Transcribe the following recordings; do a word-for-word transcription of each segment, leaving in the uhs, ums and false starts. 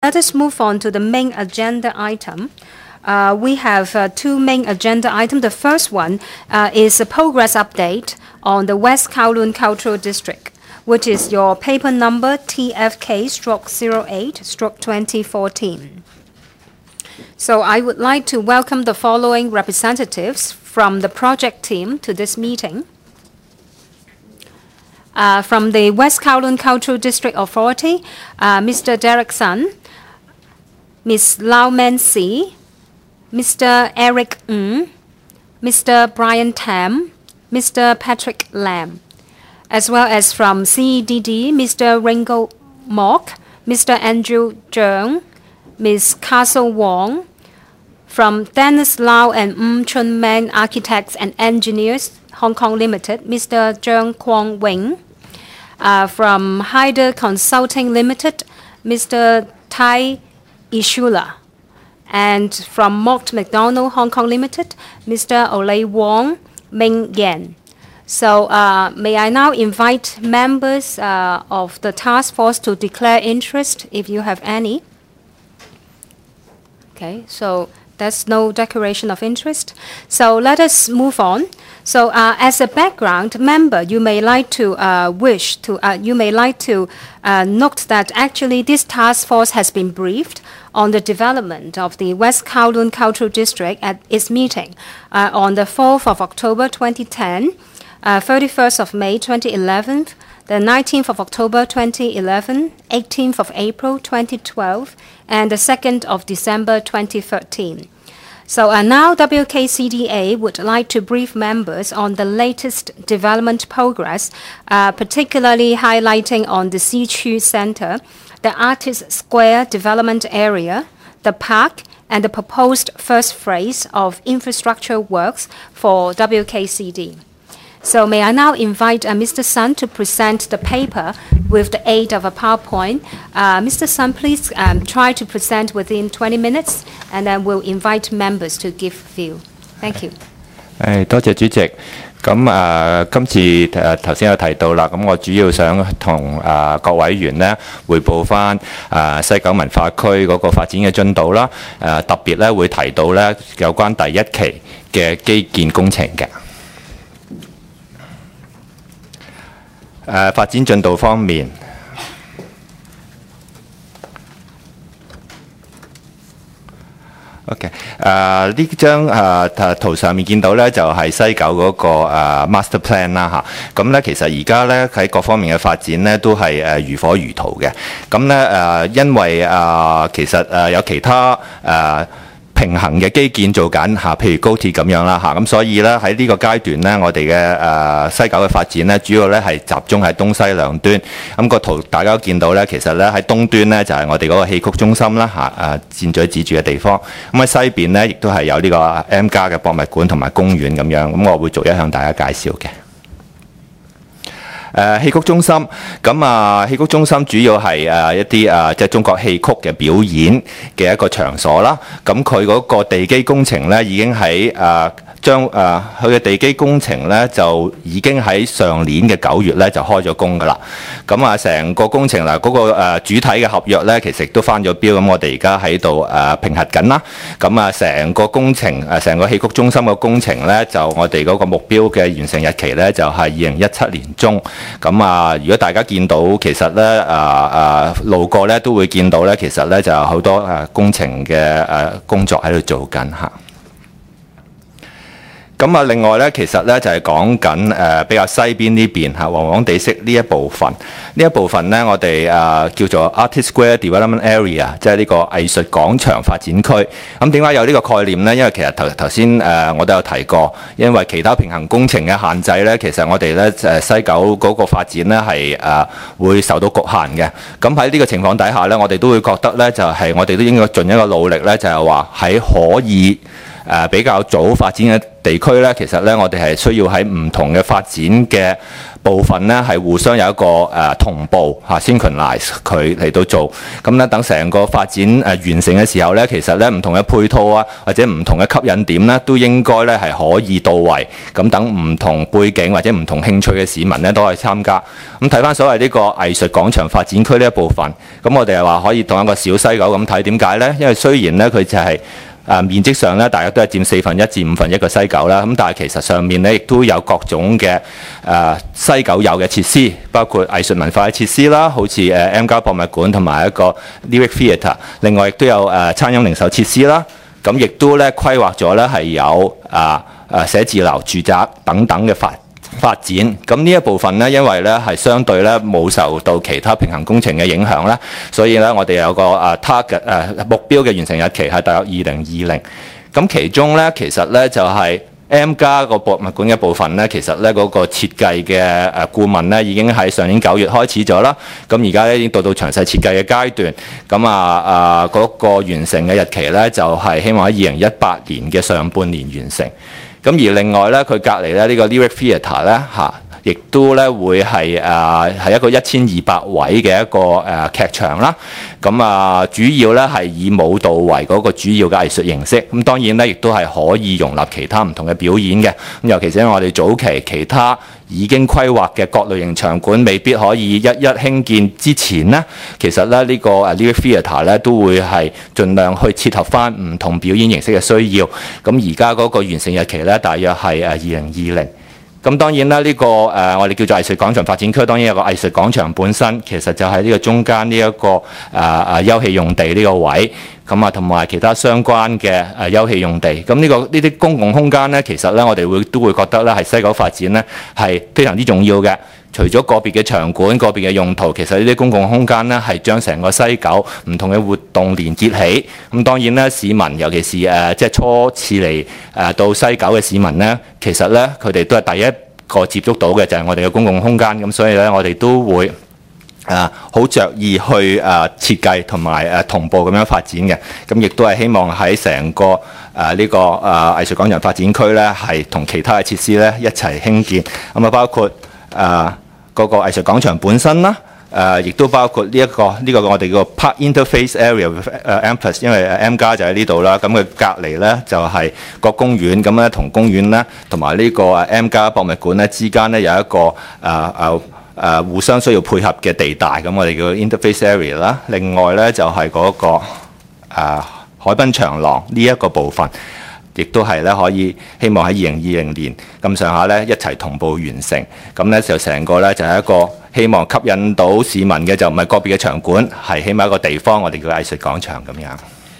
Let us move on to the main agenda item. Uh, we have uh, two main agenda items. The first one uh, is a progress update on the West Kowloon Cultural District, which is your paper number T F K zero eight twenty fourteen. So I would like to welcome the following representatives from the project team to this meeting. Uh, from the West Kowloon Cultural District Authority, uh, Mister Derek Sun, Miz Lau Men Si, Mister Eric Ng, Mister Brian Tam, Mister Patrick Lam, as well as from C E D D, Mister Ringo Mok, Mister Andrew Zheng, Miz Castle Wong, from Dennis Lau and Ng Chun Man Architects and Engineers, Hong Kong Limited, Mister Zheng Kwong Wing, uh, from Hyder Consulting Limited, Mister Tai Ishula, and from Mott MacDonald Hong Kong Limited, Mister Olay Wong Ming Yan. So uh, may I now invite members uh, of the task force to declare interest if you have any. Okay, so there's no declaration of interest. So let us move on. So uh, as a background member, you may like to uh, wish to, uh, you may like to uh, note that actually this task force has been briefed on the development of the West Kowloon Cultural District at its meeting uh, on the fourth of October twenty ten, uh, thirty-first of May twenty eleven, the nineteenth of October twenty eleven, eighteenth of April twenty twelve, and the second of December twenty thirteen. So uh, now W K C D A would like to brief members on the latest development progress, uh, particularly highlighting on the Sea Chu Center, the Artist Square development area, the park, and the proposed first phase of infrastructure works for W K C D. So may I now invite uh, Mister Sun to present the paper with the aid of a PowerPoint. Uh, Mister Sun, please um, try to present within twenty minutes, and then we'll invite members to give view. Thank you. 誒，多謝主席。咁誒、呃，今次誒頭先有提到啦，咁我主要想同誒、呃、各委員咧匯報翻誒、呃、西九文化區嗰個發展嘅進度啦。誒、呃、特別咧會提到咧有關第一期嘅基建工程嘅。誒、呃、發展進度方面。OK， 誒呢張誒圖上面見到咧就係、是、西九嗰、那個、呃、master plan 啦嚇，咁咧其實而家咧喺各方面嘅發展咧都係誒如火如荼嘅，咁咧誒因為誒、呃、其實誒有其他誒。呃平衡嘅基建做緊嚇，譬如高鐵咁樣啦嚇，咁所以咧喺呢個階段咧，我哋嘅誒西九嘅發展咧，主要咧係集中喺東西兩端。咁個圖大家都見到咧，其實咧喺東端咧就係我哋嗰個戲曲中心啦嚇，誒箭嘴指住嘅地方。咁喺西邊咧亦都係有呢個 M+ 嘅博物館同埋公園咁樣。咁我會逐一向大家介紹嘅。誒戲曲中心，咁啊戲曲中心主要係誒一啲誒即係中國戲曲嘅表演嘅一個場所啦。咁佢嗰個地基工程咧已經喺誒將誒佢嘅地基工程咧就已經喺上年嘅九月咧就開咗工㗎啦。咁啊成個工程嗱嗰個誒主體嘅合約咧其實都翻咗標，咁我哋而家喺度誒評核緊啦。咁啊成個工程誒成個戲曲中心嘅工程咧就我哋嗰個目標嘅完成日期咧就係二零一七年中。咁啊，如果大家見到其實咧，誒、呃、誒路過咧都會見到咧，其實咧就有好多誒工程嘅誒工作喺度做緊嚇。咁啊，另外咧，其實咧就係講緊誒比較西邊呢邊嚇，黃黃地色呢一部分，呢一部分咧我哋誒、呃、叫做 Artist Square Development Area， 即係呢個藝術廣場發展區。咁點解有呢個概念咧？因為其實頭頭先誒我都有提過，因為其他平衡工程嘅限制咧，其實我哋咧誒西九嗰個發展咧係誒會受到局限嘅。咁喺呢個情況底下咧，我哋都會覺得咧就係、是、我哋都應該盡一個努力咧，就係話喺可以。誒、 誒比較早發展嘅地區咧，其實咧我哋係需要喺唔同嘅發展嘅部分咧，係互相有一個誒、呃、同步嚇 synchronize 佢嚟到做，咁咧等成個發展誒、呃、完成嘅時候咧，其實咧唔同嘅配套啊，或者唔同嘅吸引點咧，都應該咧係可以到位，咁等唔同背景或者唔同興趣嘅市民咧都可以參加。咁睇翻所謂呢個藝術廣場發展區呢一部分，咁我哋係話可以當一個小西九咁睇，點解咧？因為雖然咧佢就係、是誒、呃、面積上咧，大約都係佔四分一至五分一個西九啦。咁但係其實上面咧，亦都有各種嘅誒、呃、西九有嘅設施，包括藝術文化嘅設施啦，好似誒 M+ 博物館同埋一個 Lyric Theatre。另外亦都有誒、呃、餐飲零售設施啦。咁亦都咧規劃咗咧係有啊誒寫字樓、住宅等等嘅發發展。咁呢一部分呢，因為呢係相對呢冇受到其他平衡工程嘅影響啦，所以呢，我哋有個誒 target 誒目標嘅完成日期係大約二零二零。咁其中呢，其實呢就係 M+ 個博物館嘅部分呢，其實呢嗰個設計嘅誒顧問呢已經喺上年九月開始咗啦。咁而家呢已經到到詳細設計嘅階段。咁啊啊嗰個完成嘅日期呢，就係希望喺二零一八年嘅上半年完成。咁而另外咧，佢隔離咧呢個 Lyric Theatre 咧嚇，亦都咧會係誒係一個一千二百位嘅一個誒、呃、劇場啦。咁啊，主要咧係以舞蹈為嗰個主要嘅藝術形式。咁當然咧，亦都係可以容納其他唔同嘅表演嘅。咁尤其是因為我哋早期其他已經規劃嘅各類型場館未必可以一一興建之前呢，其實咧呢、這個誒 Lyric Theatre 咧都會係盡量去切合翻唔同表演形式嘅需要。咁而家嗰個完成日期咧，大約係誒二零二零。咁當然啦，呢、這個誒、呃、我哋叫做藝術廣場發展區，當然有個藝術廣場本身，其實就係呢個中間呢一個誒誒、呃、休憩用地呢個位，咁啊同埋其他相關嘅誒、呃、休憩用地。咁呢、這個呢啲公共空間咧，其實咧我哋會都會覺得咧係西九發展咧係非常之重要嘅。除咗個別嘅場館、個別嘅用途，其實呢啲公共空間咧係將成個西九唔同嘅活動連結起。咁當然咧，市民尤其是誒、呃、即係初次嚟誒、呃、到西九嘅市民咧，其實咧佢哋都係第一個接觸到嘅就係我哋嘅公共空間。咁所以咧，我哋都會誒好着意去誒、呃、設計同埋誒同步咁樣發展嘅。咁亦都係希望喺成個誒呢、呃這個誒、呃、藝術廣場發展區咧，係同其他嘅設施咧一齊興建。咁啊，包括誒。呃嗰個藝術廣場本身啦，誒、呃，亦都包括呢、這、一個呢、這個我哋叫 Park Interface Area 誒 M+，因為 M+ 就喺呢度啦，咁佢隔離咧就係、是、個公園，咁咧同公園咧同埋呢個 M+ 博物館咧之間咧有一個誒誒誒互相需要配合嘅地帶，咁我哋叫 Interface Area 啦。另外咧就係、是、嗰、那個誒、呃、海濱長廊呢一個部分。亦都係咧，可以希望喺二零二零年咁上下咧一齊同步完成，咁咧就成個咧就係一個希望吸引到市民嘅，就唔係個別嘅場館，係起碼一個地方，我哋叫藝術廣場咁樣。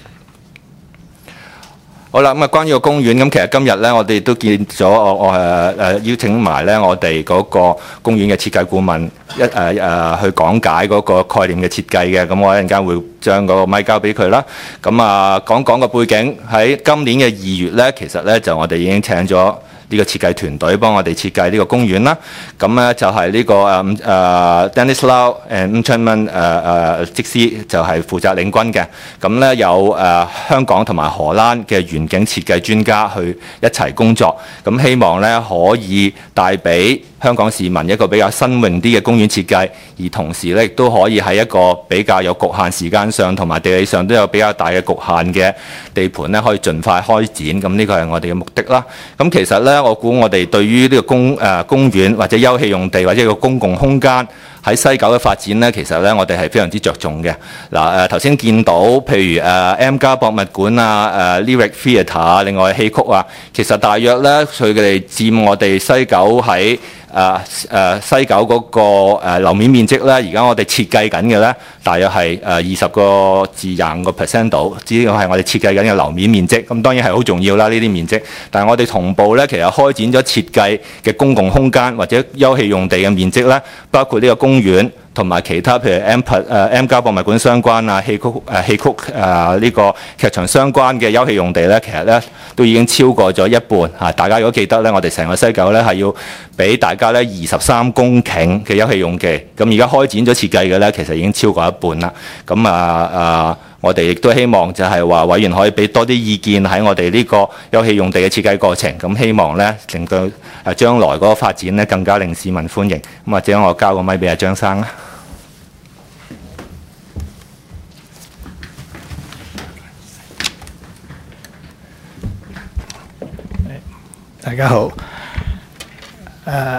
好啦，咁啊關於個公園，咁其實今日咧我哋都見咗我我誒誒邀請埋咧我哋嗰個公園嘅設計顧問一誒誒、呃、去講解嗰個概念嘅設計嘅，咁我一陣間會將嗰個咪交俾佢啦。咁啊講講個背景，喺今年嘅二月咧，其實咧就我哋已經請咗呢個設計團隊幫我哋設計呢個公園啦。咁咧就係呢、這個誒誒、uh, Dennis Lau and Ng Chun Man 誒誒則師就係負責領軍嘅。咁咧有誒、uh, 香港同埋荷蘭嘅園景設計專家去一齊工作，咁希望咧可以帶俾香港市民一個比較新穎啲嘅公園設計，而同時咧亦都可以喺一個比較有局限時間上同埋地理上都有比較大嘅局限嘅地盤咧，可以盡快開展。咁呢個係我哋嘅目的啦。咁其實咧，我估我哋對於呢個公誒、呃、公園或者休憩用地或者一個公共空間喺西九嘅發展咧，其實咧我哋係非常之着重嘅。嗱誒頭先見到，譬如誒、呃、M+ 博物館啊、誒、呃、Lyric Theatre 啊，另外戲曲啊，其實大約咧佢哋佔我哋西九喺誒誒、uh, uh, 西九嗰個誒樓面面積咧，而家我哋設計緊嘅咧，大約係誒二十個至廿五個 percent 度，只要係我哋設計緊嘅樓面面積。咁當然係好重要啦，呢啲面積。但係我哋同步咧，其實開展咗設計嘅公共空間或者休憩用地嘅面積咧，包括呢個公園同埋其他譬如 M+ 誒 M+ 博物館相關啊、戲曲誒戲曲誒呢個劇場相關嘅休憩用地咧，其實咧都已經超過咗一半嚇。大家如果記得咧，我哋成個西九咧係要俾大家咧二十三公頃嘅休憩用地，咁而家開展咗設計嘅咧，其實已經超過一半啦。咁啊啊， 我哋亦都希望就係話委員可以俾多啲意見喺我哋呢個休憩用地嘅設計過程，咁希望咧令到誒將來嗰個發展咧更加令市民歡迎。咁或者我交個咪俾阿張生啦。 大家好，誒，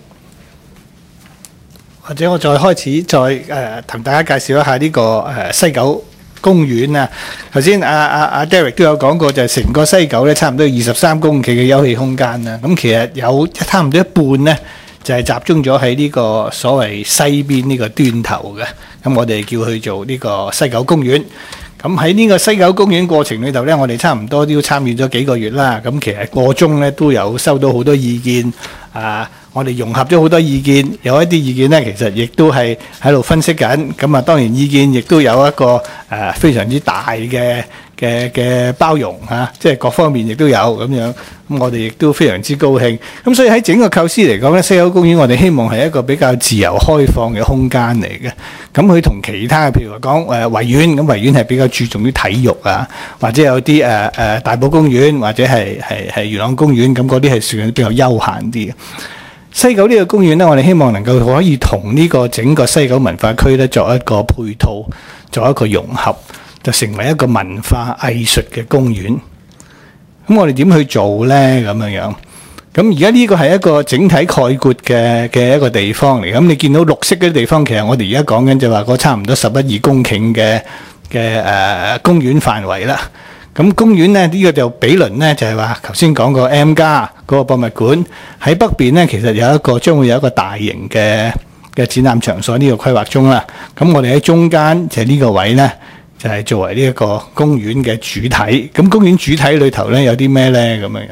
或者我再開始再誒同大家介紹一下呢個誒西九公園啊。頭先阿阿阿 Derek 都有講過，就係成個西九咧差唔多二十三公頃嘅休憩空間啦。咁其實有差唔多一半咧，就係集中咗喺呢個所謂西邊呢個端頭嘅。咁我哋叫佢做呢個西九公園。咁喺呢個西九公園過程裏頭呢，我哋差唔多都參與咗幾個月啦。咁其實個中呢都有收到好多意見，啊，我哋融合咗好多意見，有一啲意見呢其實亦都係喺度分析緊。咁啊，當然意見亦都有一個誒非常之大嘅嘅嘅包容嚇，即係各方面亦都有咁樣。咁我哋亦都非常之高興。咁所以喺整個構思嚟講呢，西九公園我哋希望係一個比較自由開放嘅空間嚟嘅。咁佢同其他譬如話講誒維園，咁維園係比較注重於體育啊，或者有啲誒誒大埔公園或者係係係元朗公園，咁嗰啲係算比較休閒啲嘅。西九呢個公園呢，我哋希望能夠可以同呢個整個西九文化區呢作一個配套，作一個融合，就成為一個文化藝術嘅公園。咁我哋點去做呢？咁樣樣。咁而家呢個係一個整體概括嘅嘅一個地方嚟。咁你見到綠色嗰啲地方，其實我哋而家講緊就話嗰差唔多十一二公頃嘅嘅誒公園範圍啦。咁公園呢，呢、這個就比鄰呢，就係話頭先講過 M+ 嗰個博物館喺北邊呢，其實有一個將會有一個大型嘅嘅展覽場所呢個規劃中啦。咁我哋喺中間就係呢個位呢，就係、是、作為呢一個公園嘅主體。咁公園主體裏頭呢，有啲咩呢？咁樣樣。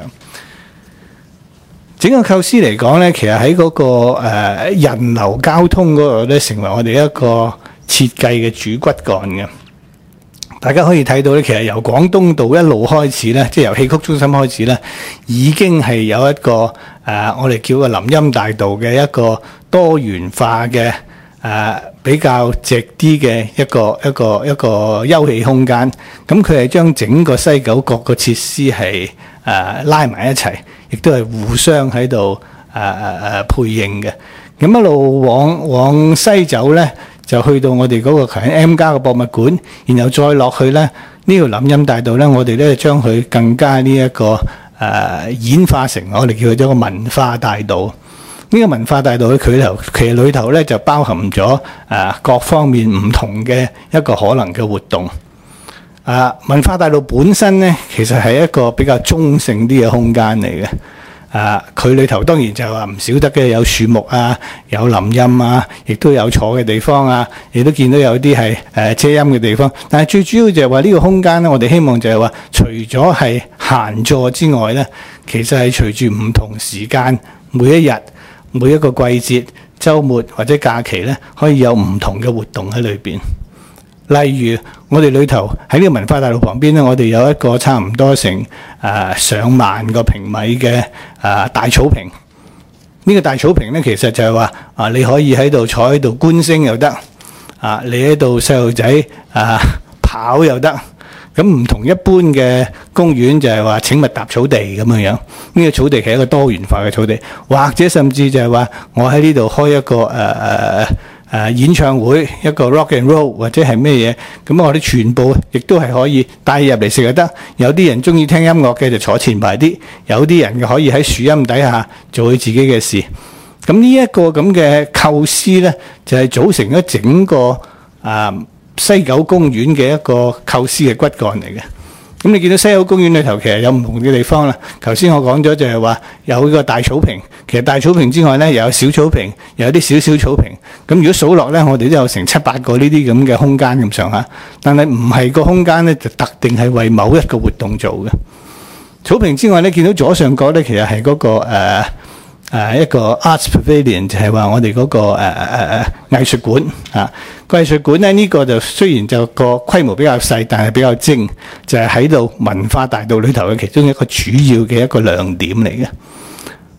整個構思嚟講呢，其實喺嗰、那個、呃、人流交通嗰度呢，成為我哋一個設計嘅主骨幹嘅。大家可以睇到呢，其實由廣東道一路開始呢，即係由戲曲中心開始呢，已經係有一個誒、呃，我哋叫個林蔭大道嘅一個多元化嘅誒、呃、比較直啲嘅一個一個一個休憩空間。咁佢係將整個西九各個設施係誒、呃、拉埋一齊，亦都係互相喺度誒誒誒配應嘅。咁一路往往西走呢，就去到我哋嗰個 M+ 嘅博物館，然後再落去呢，呢條林蔭大道呢，我哋咧將佢更加呢、這、一個誒、呃、演化成我哋叫佢一個文化大道。呢、這個文化大道嘅佢頭其實裏頭呢，就包含咗誒、呃、各方面唔同嘅一個可能嘅活動。啊、呃，文化大道本身呢，其實係一個比較中性啲嘅空間嚟嘅。啊！佢裏頭當然就係話唔少得嘅，有樹木啊，有林蔭啊，亦都有坐嘅地方啊，亦都見到有啲係誒遮陰嘅地方。但係最主要就係話呢個空間咧，我哋希望就係話，除咗係閒坐之外咧，其實係隨住唔同時間、每一日、每一個季節、週末或者假期咧，可以有唔同嘅活動喺裏邊。例如我哋裏頭喺呢個文化大道旁邊咧，我哋有一個差唔多成誒、呃、上萬個平米嘅誒、呃、大草坪。呢、這個大草坪咧，其實就係話啊，你可以喺度坐喺度觀星又得，啊，你喺度細路仔啊跑又得。咁唔同一般嘅公園就係話請勿踏草地咁樣樣。呢、這個草地係一個多元化嘅草地，或者甚至就係話我喺呢度開一個誒誒。呃誒、呃、演唱會一個 rock and roll 或者係咩嘢，咁我哋全部亦都係可以帶入嚟食就得。有啲人中意聽音樂嘅就坐前排啲，有啲人可以喺樹蔭底下做佢自己嘅事。咁呢一個咁嘅構思呢，就係、是、組成咗整個啊、呃、西九公園嘅一個構思嘅骨幹嚟嘅。咁你見到西九公園裏頭其實有唔同嘅地方啦。頭先我講咗就係話有個大草坪，其實大草坪之外呢，又有小草坪，又有啲小小草坪。咁如果數落呢，我哋都有成七八個呢啲咁嘅空間咁上下。但係唔係個空間呢，就特定係為某一個活動做嘅。草坪之外呢，見到左上角呢，其實係嗰、那個誒誒、呃呃、一個 Arts Pavilion， 就係話我哋嗰、那個誒誒誒藝術館啊。個藝術館咧，呢、這個就雖然就個規模比較細，但係比較精，就係喺度文化大道裏頭嘅其中一個主要嘅一個亮點嚟嘅。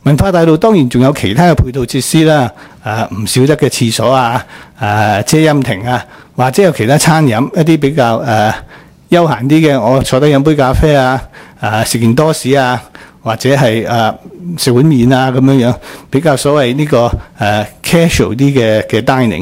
文化大道當然仲有其他嘅配套設施啦，誒唔少得嘅廁所啊，誒遮陰亭啊，或者有其他餐飲一啲比較誒休閒啲嘅，我坐低飲杯咖啡啊，誒食件多士啊，或者係誒食碗麵啊咁樣樣，比較所謂呢個誒 casual 啲嘅嘅 dining。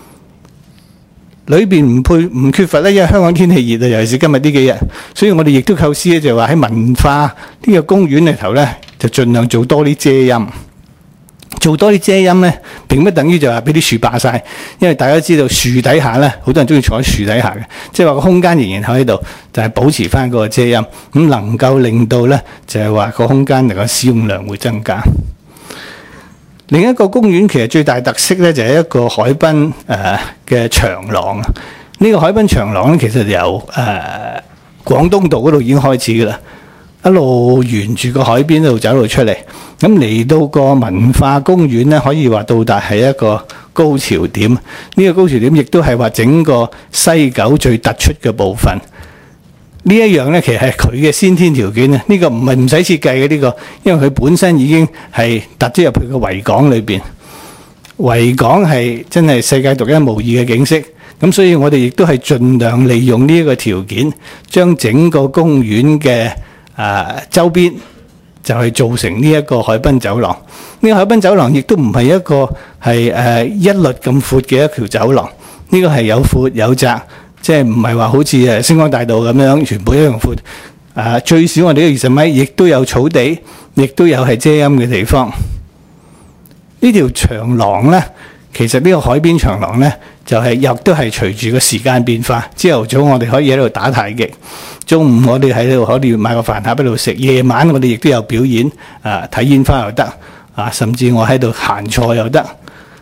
裏邊唔配唔缺乏咧，因為香港天氣熱啊，尤其是今日呢幾日，所以我哋亦都構思咧，就係話喺文化呢個公園裏頭咧，就盡量做多啲遮陰。做多啲遮陰咧，並不等於就話俾啲樹霸晒，因為大家知道樹底下咧，好多人中意坐喺樹底下嘅，即係話個空間仍然喺度，就係保持翻嗰個遮陰，咁能夠令到咧就係話個空間能夠使用量會增加。另一個公園其實最大特色咧就係一個海濱誒嘅長廊。呢、這個海濱長廊咧其實由誒、呃、廣東道嗰度已經開始㗎啦，一路沿住個海邊度走路出嚟，咁嚟到個文化公園咧，可以話到達係一個高潮點。呢、這個高潮點亦都係話整個西九最突出嘅部分。呢一樣咧，其實係佢嘅先天條件啊！呢、這個唔係唔使設計嘅呢個，因為佢本身已經係突咗入去個維港裏邊。維港係真係世界獨一無二嘅景色，咁所以我哋亦都係盡量利用呢一個條件，將整個公園嘅誒、呃、周邊就係做成呢一個海濱走廊。呢、這個海濱走廊亦都唔係一個係誒、呃、一律咁闊嘅一條走廊，呢、這個係有闊有窄。即係唔係話好似誒星光大道咁樣全部一樣闊？啊，最少我哋嘅二十米，亦都有草地，亦都有係遮陰嘅地方。呢條長廊咧，其實呢個海邊長廊咧，就係亦都係隨住個時間變化。朝頭早我哋可以喺度打太極，中午我哋喺度可以買個飯盒喺度食，夜晚我哋亦都有表演，啊睇煙花又得，啊甚至我喺度閒坐又得。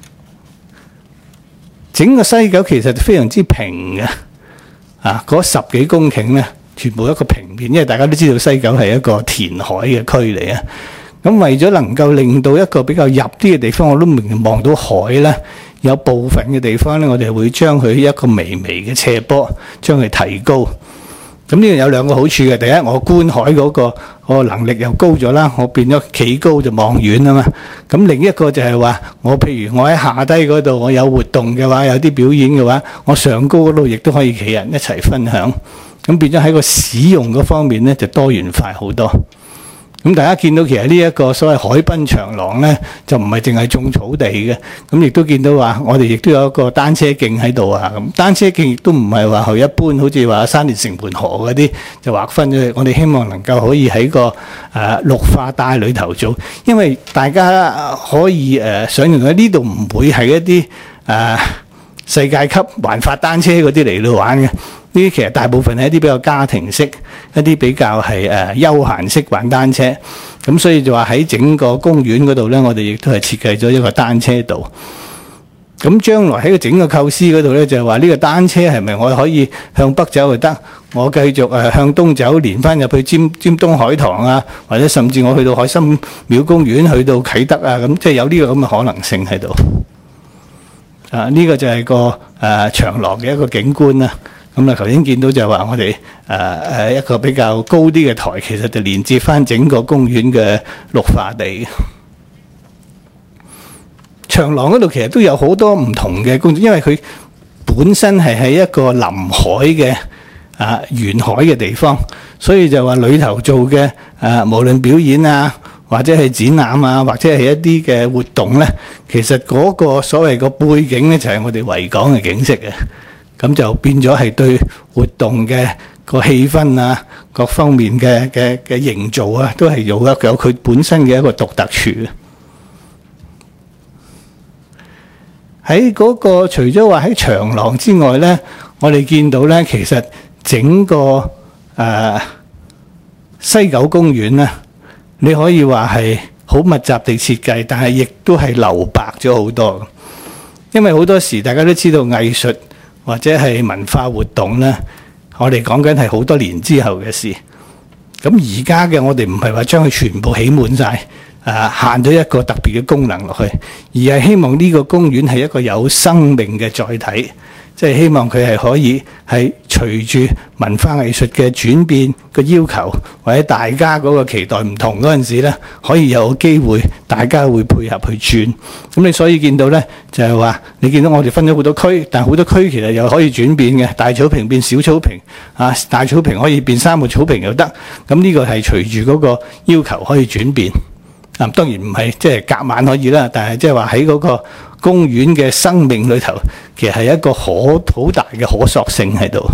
整個西九其實非常之平嘅。啊！嗰十幾公頃咧，全部一個平面，因為大家都知道西九係一個填海嘅區嚟啊。咁為咗能夠令到一個比較入啲嘅地方，我都明望到海咧，有部分嘅地方咧，我哋會將佢一個微微嘅斜坡，將佢提高。咁呢個有兩個好處嘅，第一我觀海嗰個個能力又高咗啦，我變咗企高就望遠啊嘛。咁另一個就係話，我譬如我喺下低嗰度，我有活動嘅話，有啲表演嘅話，我上高嗰度亦都可以企人一齊分享。咁變咗喺個使用嗰方面咧，就多元化好多。咁大家見到其實呢一個所謂海濱長廊咧，就唔係淨係種草地嘅，咁亦都見到話我哋亦都有一個單車徑喺度啊。咁單車徑亦都唔係話去一般，好似話沙田城門河嗰啲就劃分咗。我哋希望能夠可以喺個誒、呃、綠化帶裏頭做，因為大家可以誒、呃、想象到呢度唔會係一啲誒、呃、世界級環法單車嗰啲嚟到玩嘅。呢啲其實大部分係一啲比較家庭式，一啲比較係誒、呃、休閒式玩單車，咁所以就話喺整個公園嗰度咧，我哋亦都係設計咗一個單車道。咁將來喺個整個構思嗰度咧，就係話呢個單車係咪我可以向北走就得，我繼續誒、呃、向東走，連翻入去尖尖東海棠啊，或者甚至我去到海心廟公園，去到啟德啊，咁即係有呢個咁嘅可能性喺度。啊，呢、這個就係個誒、呃、長廊嘅一個景觀啦。咁啊，頭先見到就係話我哋誒誒一個比較高啲嘅台，其實就連接翻整個公園嘅綠化地。長廊嗰度其實都有好多唔同嘅工作，因為佢本身係喺一個臨海嘅啊沿海嘅地方，所以就話裏頭做嘅誒、啊，無論表演啊，或者係展覽啊，或者係一啲嘅活動咧，其實嗰個所謂個背景咧，就係我哋維港嘅景色嘅。咁就變咗係對活動嘅個氣氛啊，各方面嘅嘅嘅營造啊，都係有一有佢本身嘅一個獨特處。喺嗰個除咗話喺長廊之外咧，我哋見到咧，其實整個誒、呃、西九公園咧，你可以話係好密集地設計，但係亦都係留白咗好多。因為好多時大家都知道藝術或者係文化活動咧，我哋講緊係好多年之後嘅事。咁而家嘅我哋唔係話將佢全部起滿晒，啊限咗一個特別嘅功能落去，而係希望呢個公園係一個有生命嘅載體， 即係希望佢係可以係隨住文化藝術嘅轉變個要求，或者大家嗰個期待唔同嗰陣時咧，可以有機會大家會配合去轉。咁你所以見到咧，就係話你見到我哋分咗好多區，但好多區其實又可以轉變嘅，大草坪變小草坪啊，大草坪可以變三個草坪又得。咁呢個係隨住嗰個要求可以轉變。嗱、啊，當然唔係即係夾硬可以啦，但係即係話喺嗰個公園嘅生命裏頭，其實係一個可好大嘅可塑性喺度。誒、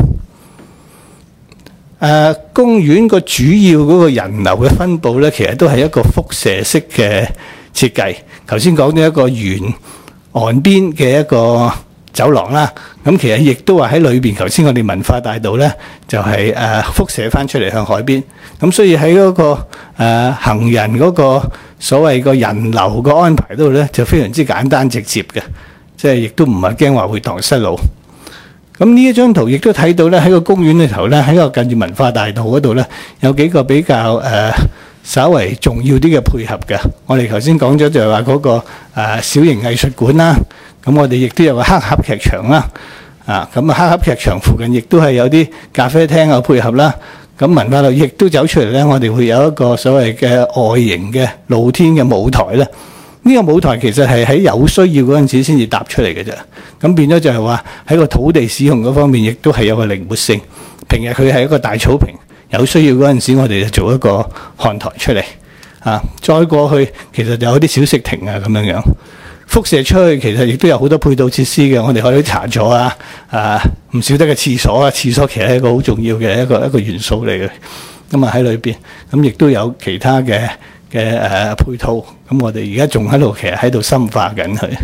呃，公園個主要嗰個人流嘅分佈咧，其實都係一個輻射式嘅設計。頭先講咗一個沿岸邊嘅一個走廊啦，咁其實亦都話喺裏邊，頭先我哋文化大道咧就係、是、誒、呃、輻射翻出嚟向海邊，咁所以喺嗰、那個誒、呃、行人嗰個所謂個人流個安排度咧，就非常之簡單直接嘅，即係亦都唔係驚話會蕩失路。咁呢一張圖亦都睇到咧，喺個公園裏頭咧，喺個近住文化大道嗰度咧，有幾個比較誒、呃、稍為重要啲嘅配合嘅。我哋頭先講咗就係話嗰個、呃、小型藝術館啦。咁我哋亦都有個黑盒劇場啦，啊，咁啊黑盒劇場附近亦都係有啲咖啡廳啊配合啦。咁文化路亦都走出嚟咧，我哋會有一個所謂嘅外形嘅露天嘅舞台咧。呢、這個舞台其實係喺有需要嗰陣時先至搭出嚟嘅啫。咁變咗就係話喺個土地使用嗰方面，亦都係有個靈活性。平日佢係一個大草坪，有需要嗰陣時，我哋就做一個看台出嚟。啊，再過去其實就有啲小食亭啊咁樣樣。輻射出去其實亦都有好多配套設施嘅，我哋可以茶座啊，啊唔少得嘅廁所啊，廁所其實係一個好重要嘅一個一個元素嚟嘅。咁啊喺裏邊，咁亦都有其他嘅嘅誒配套。咁我哋而家仲喺度，其實喺度深化緊佢。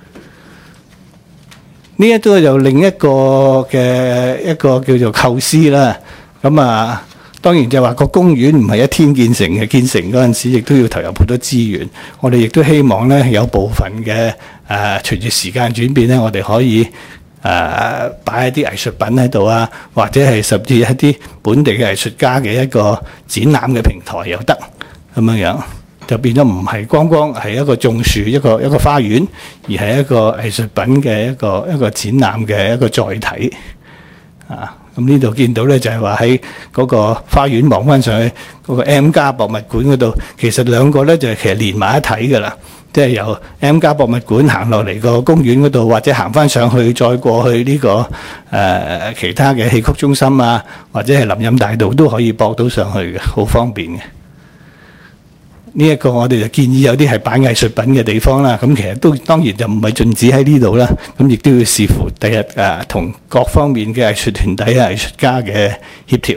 呢一都有另一個嘅一個叫做構思啦。咁啊。當然就話個公園唔係一天建成嘅，建成嗰陣時亦都要投入好多資源。我哋亦都希望咧有部分嘅誒、呃，隨住時間轉變咧，我哋可以誒、呃、擺一啲藝術品喺度啊，或者係甚至一啲本地嘅藝術家嘅一個展覽嘅平台又得咁樣樣，就變咗唔係光光係一個種樹一個一個花園，而係一個藝術品嘅一個一個展覽嘅一個載體啊。咁呢度見到咧，就係話喺嗰個花園望翻上去嗰個 M+ 博物館嗰度，其實兩個咧就係其實連埋一體㗎啦。即係由 M+ 博物館行落嚟個公園嗰度，或者行翻上去，再過去呢、這個誒、呃、其他嘅戲曲中心啊，或者係林蔭大道都可以駁到上去嘅，好方便嘅。呢、這、一個我哋就建議有啲係擺藝術品嘅地方啦。咁其實都當然就唔係盡止喺呢度啦。咁亦都要視乎第日誒同各方面嘅藝術團體啊、藝術家嘅協調。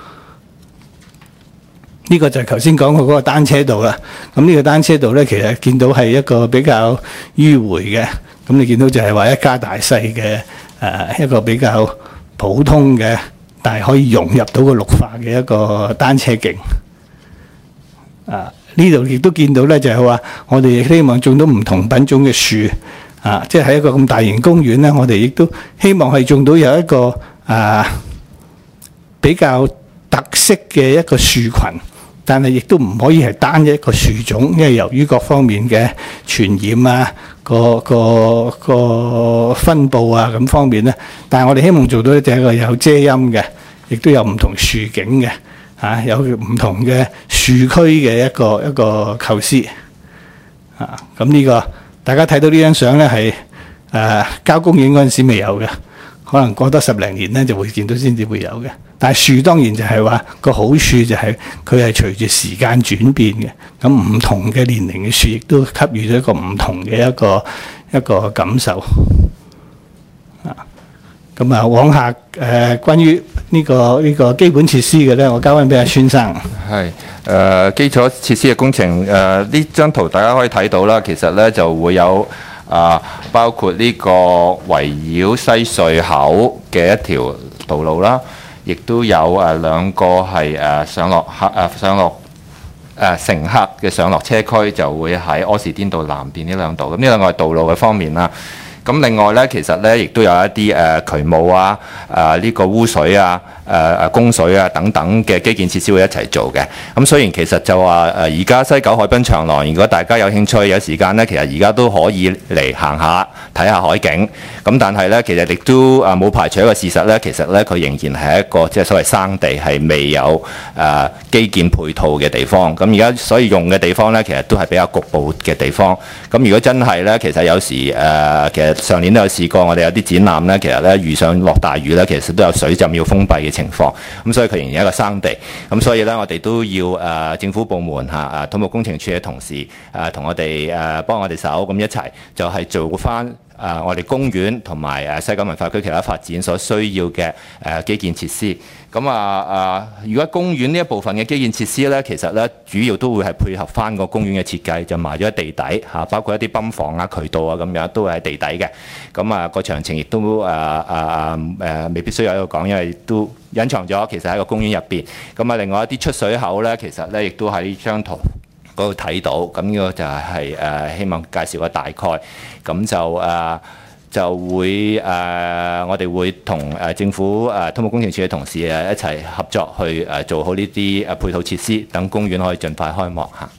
呢、這個就係頭先講過嗰個單車道啦。咁呢個單車道咧，其實見到係一個比較迂迴嘅。咁你見到就係話一家大細嘅誒一個比較普通嘅，但係可以融入到個綠化嘅一個單車徑。啊！呢度亦都見到咧，就係話我哋亦希望種到唔同品種嘅樹啊！即係喺一個咁大型公園咧，我哋亦都希望係種到有一個啊比較特色嘅一個樹群，但係亦都唔可以係單一個樹種，因為由於各方面嘅傳染啊、個個個分佈啊咁方面咧，但係我哋希望做到咧就係一個有遮陰嘅，亦都有唔同樹景嘅。啊，有唔同嘅樹區嘅一個一個構思啊，咁呢、這個大家睇到呢張相咧係誒郊公園嗰陣時未有嘅，可能過多十零年咧就會見到先至會有嘅。但係樹當然就係話個好處就係佢係隨住時間轉變嘅，咁唔同嘅年齡嘅樹亦都給予咗一個唔同嘅一個一個感受啊。咁啊，往下誒、呃，關於呢、這個呢、這個基本設施嘅咧，我交翻俾阿孫生。 係誒、呃、基礎設施嘅工程誒，呢、呃、張圖大家可以睇到啦。其實咧就會有啊、呃，包括呢個圍繞西隧口嘅一條道路啦，亦都有誒、呃、兩個係誒、呃、上落客誒、呃、上落誒、呃、乘客嘅上落車區，就會喺柯士甸道南邊呢兩度。咁呢兩個係道路嘅方面啦。 咁另外咧，其實咧亦都有一啲誒、呃、渠務啊、誒、呃、呢、這個污水啊、誒、呃、誒供水啊等等嘅基建設施會一齊做嘅。咁雖然其實就話誒而家西九海濱長廊，如果大家有興趣有時間咧，其實而家都可以嚟行下睇下海景。咁但係咧，其實亦都誒冇排除一個事實咧，其實咧佢仍然係一個即係所謂生地，係未有誒、呃、基建配套嘅地方。咁而家所以用嘅地方咧，其實都係比較局部嘅地方。咁如果真係咧，其實有時誒、呃、其實上年都有試過，我哋有啲展覽咧，其實咧遇上落大雨咧，其實都有水浸要封閉嘅情況。咁所以佢仍然係一個生地。咁所以咧，我哋都要誒、呃、政府部門嚇誒土木工程處嘅同事誒同、呃、我哋誒、呃、幫我哋手咁一齊，就係做翻誒、呃、我哋公園同埋誒西九文化區其他發展所需要嘅誒、呃、基建設施。咁啊啊！如果公園呢一部分嘅基建設施咧，其實咧主要都會係配合翻個公園嘅設計，就埋咗喺地底嚇，包括一啲泵房啊、渠道啊咁樣，都係喺地底嘅。咁啊，個詳情亦都誒誒誒未必需要喺度講，因為都隱藏咗，其實喺個公園入邊。咁啊，另外一啲出水口咧，其實咧亦都喺呢張圖嗰度睇到。咁呢個就係、是、誒、呃、希望介紹個大概。咁就誒。呃就會誒、呃，我哋會同誒政府誒、呃、土木工程處嘅同事誒一齊合作去誒做好呢啲誒配套設施，等公園可以盡快開幕嚇。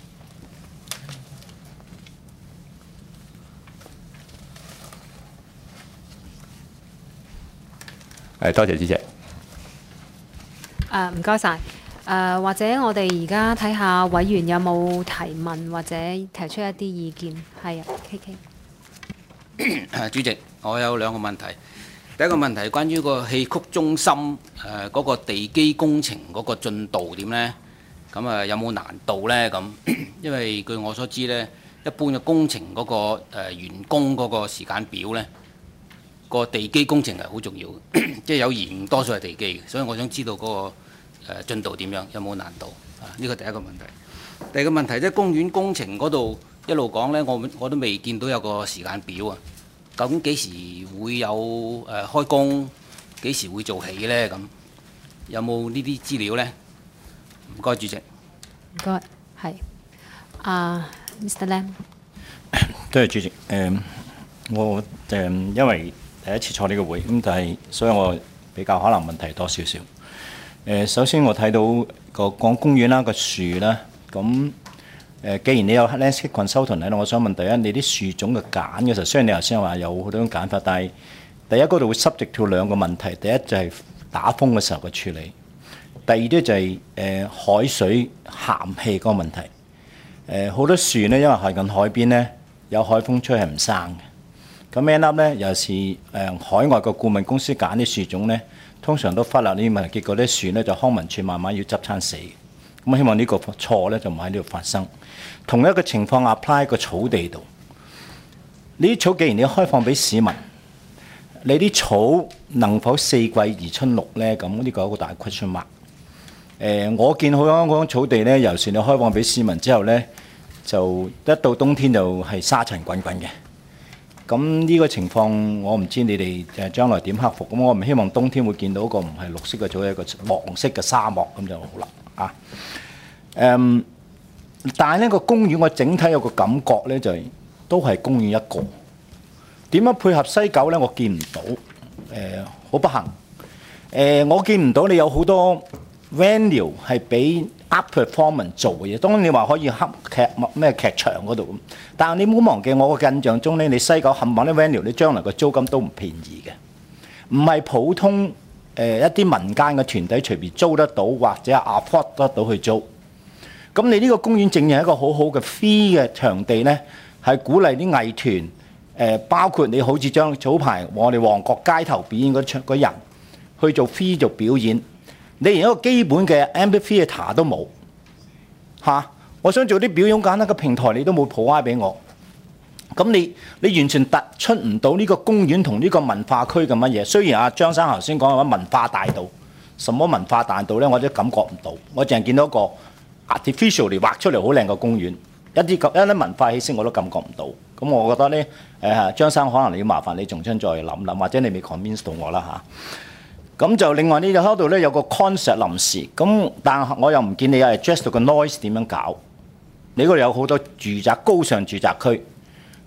誒，多謝主席。 誒，唔該晒。誒，或者我哋而家睇下委員有冇提問或者提出一啲意見。係啊 ，K K。 主席，我有兩個問題。第一個問題係關於個戲曲中心誒嗰、呃那個地基工程嗰個進度點呢？咁啊有冇難度呢？咁因為據我所知呢，一般嘅工程嗰、那個誒、呃、完工嗰個時間表呢，個地基工程係好重要嘅，即係有延誤多數係地基嘅，所以我想知道嗰、那個誒、呃、進度點樣，有冇難度啊？呢個第一個問題。第二個問題即係公園工程嗰度。一路講呢，我我都未見到有個時間表啊！究竟幾時會有誒、呃、開工？幾時會做起呢？咁有冇呢啲資料呢？唔該，主席。 唔該，係啊、uh, ，Mister Lam。 多謝主席。誒、呃，我誒、呃、因為第一次坐呢個會，咁但係所以我比較可能問題多少少。誒、呃，首先我睇到個講公園啦，個樹啦，咁。誒，既然你有 landscape consultant 喺度，我想問第一，你啲樹種嘅揀嘅時候，雖然你頭先話有好多種揀法，但係第一嗰度會 subject to 兩個問題。第一就係打風嘅時候嘅處理，第二咧就係、是、誒、呃、海水鹹氣嗰個問題。誒、呃、好多樹咧，因為係近海邊咧，有海風吹係唔生嘅。咁 end up 咧，又是誒、呃、海外嘅顧問公司揀啲樹種咧，通常都忽略呢啲問題，結果啲樹咧就康文署慢慢要執餐死。咁希望呢個錯咧就唔喺呢度發生。同一個情況 apply 個草地度，呢啲草既然你開放俾市民，你啲草能否四季而春綠呢？咁呢個係一個大 question mark。誒，我見好多嗰種草地呢，由時你開放俾市民之後呢，就一到冬天就係沙塵滾滾嘅。咁呢個情況我唔知你哋誒將來點克服。咁我唔希望冬天會見到一個唔係綠色嘅草，一個黃色嘅沙漠咁就好啦。啊，誒。但係呢個公園我整體有個感覺呢，就係、是、都係公園一個。點樣配合西九呢？我見唔到，誒、呃、好不幸。誒、呃、我見唔到你有好多 venue 係俾 art performance 做嘅嘢。當然你話可以黑劇咩劇場嗰度咁，但係你唔好忘記我個印象中呢，你西九冚唪唥啲 venue，你將來個租金都唔便宜嘅，唔係普通誒、呃、一啲民間嘅團體隨便租得到或者 afford 得到去租。咁你呢個公園正係一個好好嘅 free 嘅場地呢，係鼓勵啲藝團，誒、呃、包括你好似將早排我哋旺角街頭表演嗰場嗰人去做 free 做表演，你連一個基本嘅 amphitheatre 都冇嚇、啊。我想做啲表演簡單嘅平台，你都冇 provide 俾我。咁你你完全突出唔到呢個公園同呢個文化區嘅乜嘢。雖然阿張生頭先講話文化大道，什麼文化大道呢？我都感覺唔到，我淨係見到一個 artificially 畫出嚟好靚個公園，一啲咁一啲文化氣息我都感覺唔到。咁我覺得呢，誒張生可能你要麻煩你重新再諗諗，或者你未 convince 到我啦嚇。咁、啊、就另外呢度度咧有個 concept 臨時，咁但我又唔見你有 adjust 到個 noise 點樣搞。你嗰度有好多住宅高尚住宅區，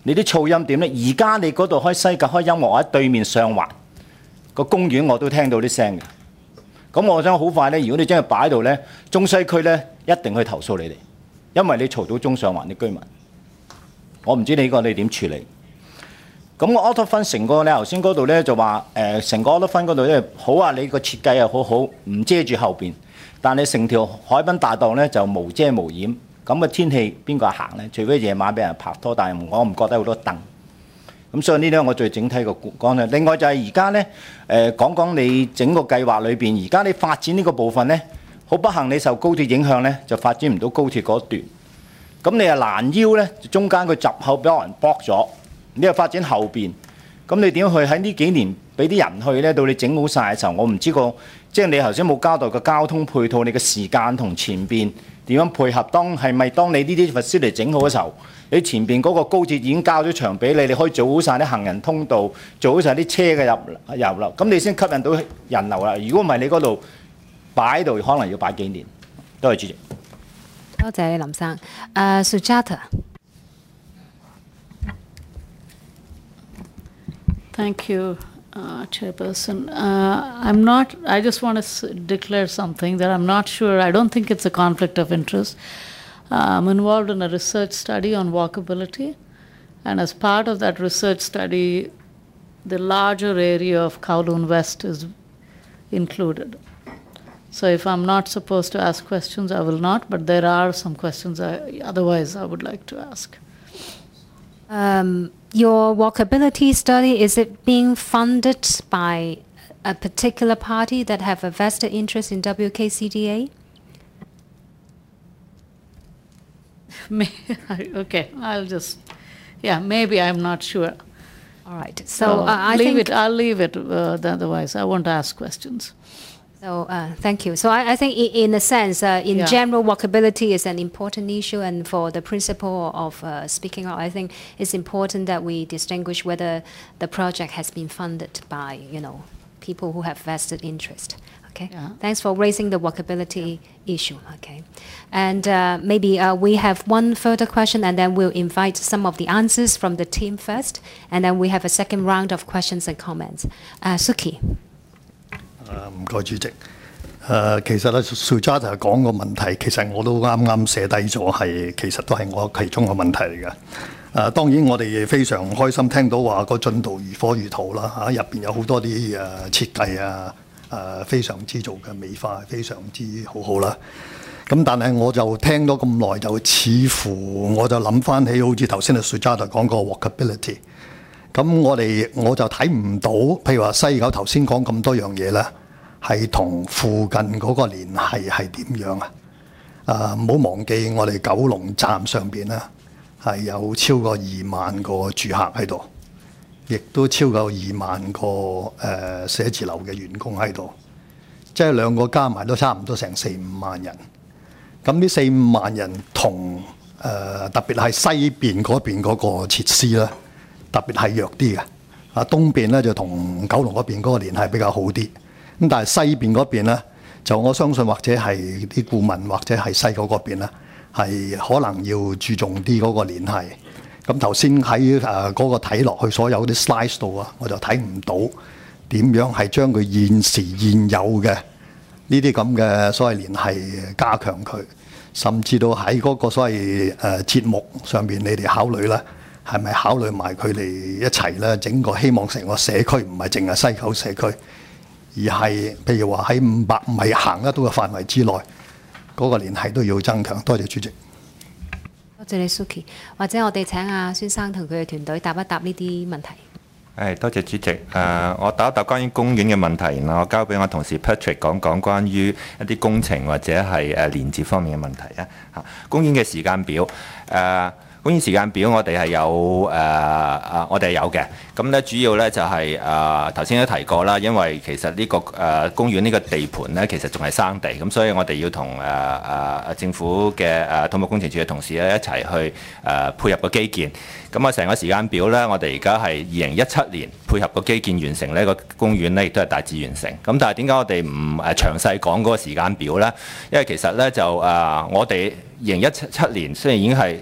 你啲噪音點呢？而家你嗰度開西甲開音樂，或者對面上環個公園我都聽到啲聲嘅。咁我想好快呢，如果你將佢擺喺度呢，中西區呢一定去投訴你哋，因為你嘈到中上環啲居民。我唔知你呢個你點處理？咁個 auto fund 成個你頭先嗰度呢就話誒，成個 auto fund 嗰度呢好啊，你個設計又好好，唔遮住後邊，但係成條海濱大道呢就無遮無掩。咁嘅天氣邊個行呢？除非夜晚俾人拍拖，但係我唔覺得好多凳。咁所以呢啲我最整體個講咧。另外就係而家呢，誒、呃、講講你整個計劃裏邊，而家你發展呢個部分呢，好不幸你受高鐵影響呢，就發展唔到高鐵嗰段。咁你係攔腰呢，中間個閘口俾人駁咗，你又發展後邊。咁你點去喺呢幾年俾啲人去呢？到你整好晒嘅時候，我唔知個即係你頭先冇交代個交通配套，你嘅時間同前邊點樣配合？當係咪當你呢啲 facility 整好嘅時候，你前邊嗰個高鐵已經交咗場俾你，你可以做好晒啲行人通道，做好晒啲車嘅入入流，咁你先吸引到人流啦。如果唔係，你嗰度擺喺度，可能要擺幾年。多謝主席。 多謝你林生。誒 Sujata。 Thank you, uh, Chairperson. Uh, I'm not, I just want to s declare something that I'm not sure, I don't think it's a conflict of interest. Uh, I'm involved in a research study on walkability, and as part of that research study, the larger area of Kowloon West is included. So if I'm not supposed to ask questions, I will not, but there are some questions I, otherwise I would like to ask. Um, your walkability study, is it being funded by a particular party that have a vested interest in W K C D A? May, okay, I'll just, yeah, maybe I'm not sure. All right. So uh, I leave think it. I'll leave it. Uh, otherwise, I won't ask questions. So uh, thank you. So I, I think i- in a sense, uh, in Yeah. general, walkability is an important issue, and for the principle of uh, speaking out, I think it's important that we distinguish whether the project has been funded by, you know, people who have vested interest. Okay. Yeah. Thanks for raising the walkability issue. Okay. And uh, maybe uh, we have one further question, and then we'll invite some of the answers from the team first, and then we have a second round of questions and comments. Uh, Suki. 誒唔該主席，誒、呃、其實咧 Sujata 講個問題，其實我都啱啱寫低咗，係其實都係我其中個問題嚟嘅。誒、呃、當然我哋非常開心聽到話個進度如火如荼啦嚇，入邊有好多啲誒、呃、設計啊，誒、呃、非常之做嘅美化，非常之好好啦。咁但係我就聽咗咁耐，就似乎我就諗翻起好似頭先阿 Sujata 講個 walkability。咁我哋我就睇唔到，譬如話西九頭先講咁多樣嘢咧，係同附近嗰個聯繫係點樣啊？啊，唔好忘記我哋九龍站上邊咧係有超過二萬個住客喺度，亦都超過二萬個誒、呃、寫字樓嘅員工喺度，即係兩個加埋都差唔多成四五萬人。咁呢四五萬人同誒、呃、特別係西邊嗰邊嗰個設施咧。特別係弱啲嘅，啊東邊咧就同九龍嗰邊嗰個聯繫比較好啲，咁但係西邊嗰邊咧就我相信或者係啲顧問或者係西九嗰邊咧係可能要注重啲嗰個聯繫。咁頭先喺誒嗰個睇落去所有啲 slides 度啊，我就睇唔到點樣係將佢現時現有嘅呢啲咁嘅所謂聯繫加強佢，甚至到喺嗰個所謂誒、呃、節目上邊你哋考慮咧。係咪考慮埋佢哋一齊咧？整個希望成個社區唔係淨係西九社區，而係譬如話喺五百米行得到嘅範圍之內，嗰、那個聯繫都要增強。多謝主席。 多謝你 Suki， 或者我哋請阿孫生同佢嘅團隊答一答呢啲問題。 誒，多謝主席。誒、呃，我答一答關於公園嘅問題，然後我交俾我同事 Patrick 講講關於一啲工程或者係誒連接方面嘅問題啊。嚇，公園嘅時間表誒。呃公園時間表我哋係有誒啊，我哋係有嘅。咁咧主要咧就係誒頭先都提過啦，因為其實呢、這個誒、呃、公園呢個地盤咧其實仲係生地，咁所以我哋要同誒誒政府嘅誒土木工程處嘅同事咧一齊去誒、呃、配合個基建。咁啊成個時間表咧，我哋而家係二零一七年配合個基建完成呢、這個公園咧亦都係大致完成。咁但係點解我哋唔誒詳細講嗰個時間表咧？因為其實咧就誒、呃、我哋二零一七年雖然已經係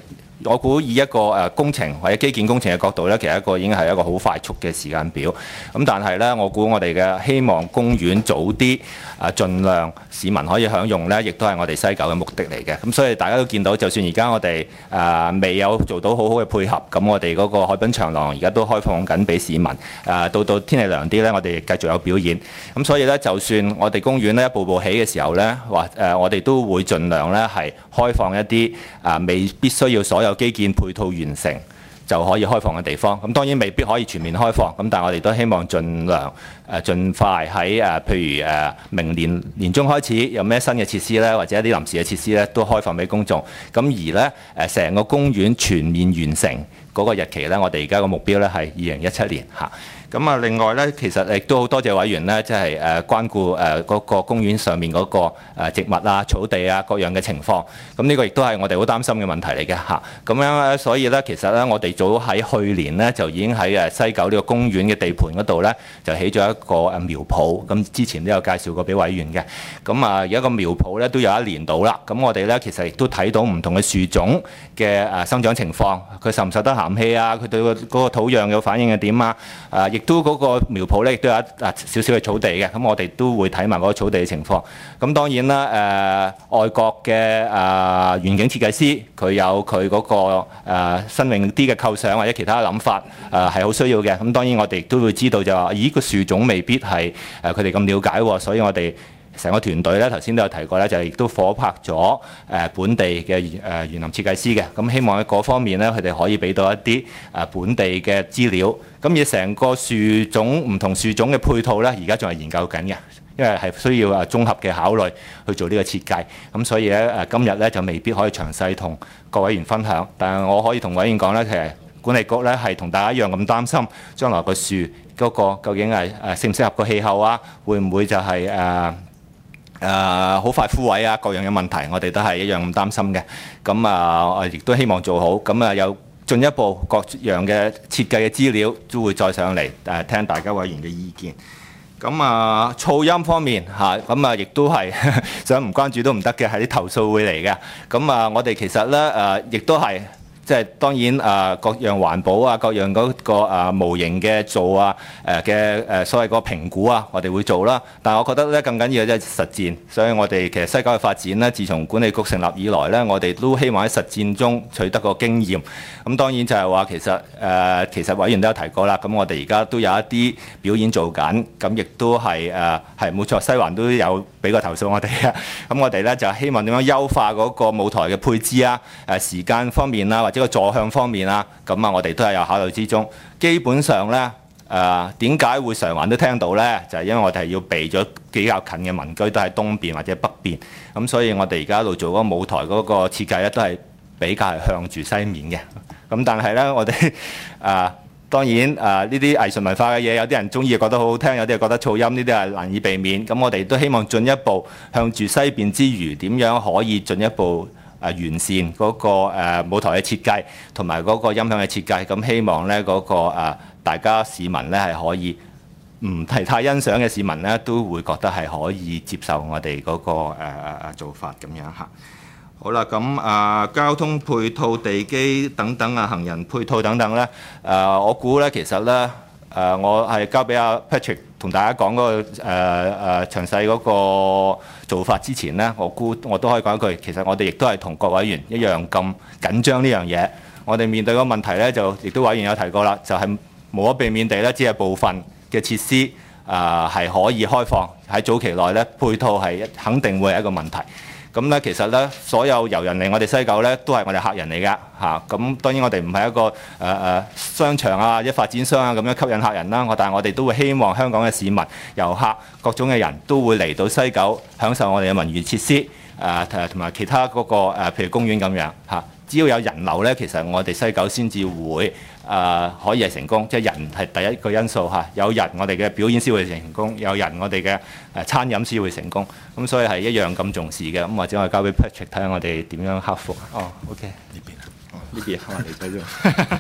我估以一個誒工程或者基建工程嘅角度咧，其實一個已經係一個好快速嘅時間表。咁但係咧，我估我哋嘅希望公園早啲啊，盡量市民可以享用咧，亦都係我哋西九嘅目的嚟嘅。咁所以大家都見到，就算而家我哋誒未有做到好好嘅配合，咁我哋嗰個海濱長廊而家都開放緊俾市民。誒到到天氣涼啲咧，我哋繼續有表演。咁所以咧，就算我哋公園咧一步步起嘅時候咧，或誒我哋都會盡量咧係開放一啲啊未必需要所有基建配套完成就可以開放嘅地方。咁當然未必可以全面開放，咁但係我哋都希望盡量誒盡快喺誒譬如誒明年年中開始有咩新嘅設施咧，或者一啲臨時嘅設施咧，都開放俾公眾。咁而咧誒成個公園全面完成嗰個日期咧，我哋而家個目標咧係二零一七年嚇。咁啊，另外咧，其實亦都好多謝委員咧，即係誒關顧誒嗰個公園上面嗰個誒植物啊、草地啊各樣嘅情況。咁呢個亦都係我哋好擔心嘅問題嚟嘅嚇。咁樣咧，所以咧，其實咧，我哋早喺去年咧就已經喺誒西九呢個公園嘅地盤嗰度咧，就起咗一個誒苗圃。咁之前都有介紹過俾委員嘅。咁啊，而家個苗圃咧都有一年到啦。咁我哋咧其實亦都睇到唔同嘅樹種嘅誒生長情況，佢受唔受得鹹氣啊？佢對個嗰個土壤嘅反應係點啊？誒，亦都嗰個苗圃咧，亦都有一啊少少嘅草地嘅，咁我哋都會睇埋嗰個草地嘅情況。咁當然啦，誒、呃、外國嘅誒園景設計師，佢有佢嗰、那個誒、呃、新穎啲嘅構想或者其他嘅諗法，誒係好需要嘅。咁當然我哋都會知道就話，咦個樹種未必係誒佢哋咁了解喎，所以我哋成個團隊咧頭先都有提過咧，就亦都夥拍咗誒本地嘅誒園林設計師嘅，咁希望喺嗰方面咧，佢哋可以俾到一啲誒本地嘅資料。咁而成個樹種唔同樹種嘅配套咧，而家仲係研究緊嘅，因為係需要誒綜合嘅考慮去做呢個設計。咁所以咧誒今日咧就未必可以詳細同各委員分享，但係我可以同委員講咧，其實管理局咧係同大家一樣咁擔心將來個樹嗰個究竟係誒適唔適合個氣候啊，會唔會就係誒誒好快枯萎啊，各樣嘅問題，我哋都係一樣咁擔心嘅。咁啊，我亦都希望做好。咁啊，有進一步各樣嘅設計嘅資料，都會再上嚟誒聽大家委員嘅意見。咁啊，噪音方面嚇，咁啊亦都係想唔關注都唔得嘅，係啲投訴會嚟嘅。咁啊，我哋其實咧誒，亦都係。即係當然誒各樣環保啊，各樣嗰個誒模型嘅做啊，誒嘅誒所謂個評估啊，我哋會做啦。但係我覺得咧更緊要嘅即係實踐，所以我哋其實西九嘅發展咧，自從管理局成立以來咧，我哋都希望喺實踐中取得個經驗。咁當然就係話其實誒其實委員都有提過啦。咁我哋而家都有一啲表演做緊，咁亦都係誒係冇錯，西環都有俾個投訴我哋嘅。咁我哋咧就希望點樣優化嗰個舞台嘅配置啊、誒時間方面啦，或者個座向方面啦，咁啊，我哋都係有考慮之中。基本上咧，誒點解會常環都聽到咧？就係、是、因為我哋係要避咗比較近嘅民居，都喺東邊或者北邊。咁所以我哋而家一路做嗰個舞台嗰個設計咧，都係比較係向住西面嘅。咁但係咧，我哋誒、呃、當然誒呢啲藝術文化嘅嘢，有啲人中意覺得好好聽，有啲人覺得噪音，呢啲係難以避免。咁我哋都希望進一步向住西邊之餘，點樣可以進一步誒完善嗰個誒舞台嘅設計同埋嗰個音響嘅設計，咁希望咧嗰個誒大家市民咧係可以唔係太欣賞嘅市民咧，都會覺得係可以接受我哋嗰個誒誒做法咁樣嚇。好啦，咁啊交通配套、地基等等啊、行人配套等等咧，誒我估咧其實咧誒我係交俾阿 Patrick 同大家講嗰個誒誒詳細嗰個做法之前呢，我估我都可以講一句，其實我哋亦都係同各委員一樣咁緊張呢樣嘢。我哋面對個問題呢，就亦都委員有提過啦，就係無可避免地呢，只係部分嘅設施啊係可以開放喺早期內呢，配套係肯定會係一個問題。咁咧，其實咧，所有遊人嚟我哋西九咧，都係我哋客人嚟㗎嚇。咁當然我哋唔係一個誒誒、呃、商場啊，或者發展商啊咁樣吸引客人啦。我但係我哋都會希望香港嘅市民、遊客、各種嘅人都會嚟到西九享受我哋嘅文娛設施誒同埋其他嗰、那個、呃、譬如公園咁樣嚇。只要有人流咧，其實我哋西九先至會誒、呃、可以係成功，即係人係第一個因素嚇。有人我哋嘅表演先會成功，有人我哋嘅誒餐飲先會成功。咁所以係一樣咁重視嘅。咁或者我交俾 Patrick 睇下我哋點樣克服。哦 ，OK 呢邊啊，哦呢邊可能嚟咗啫。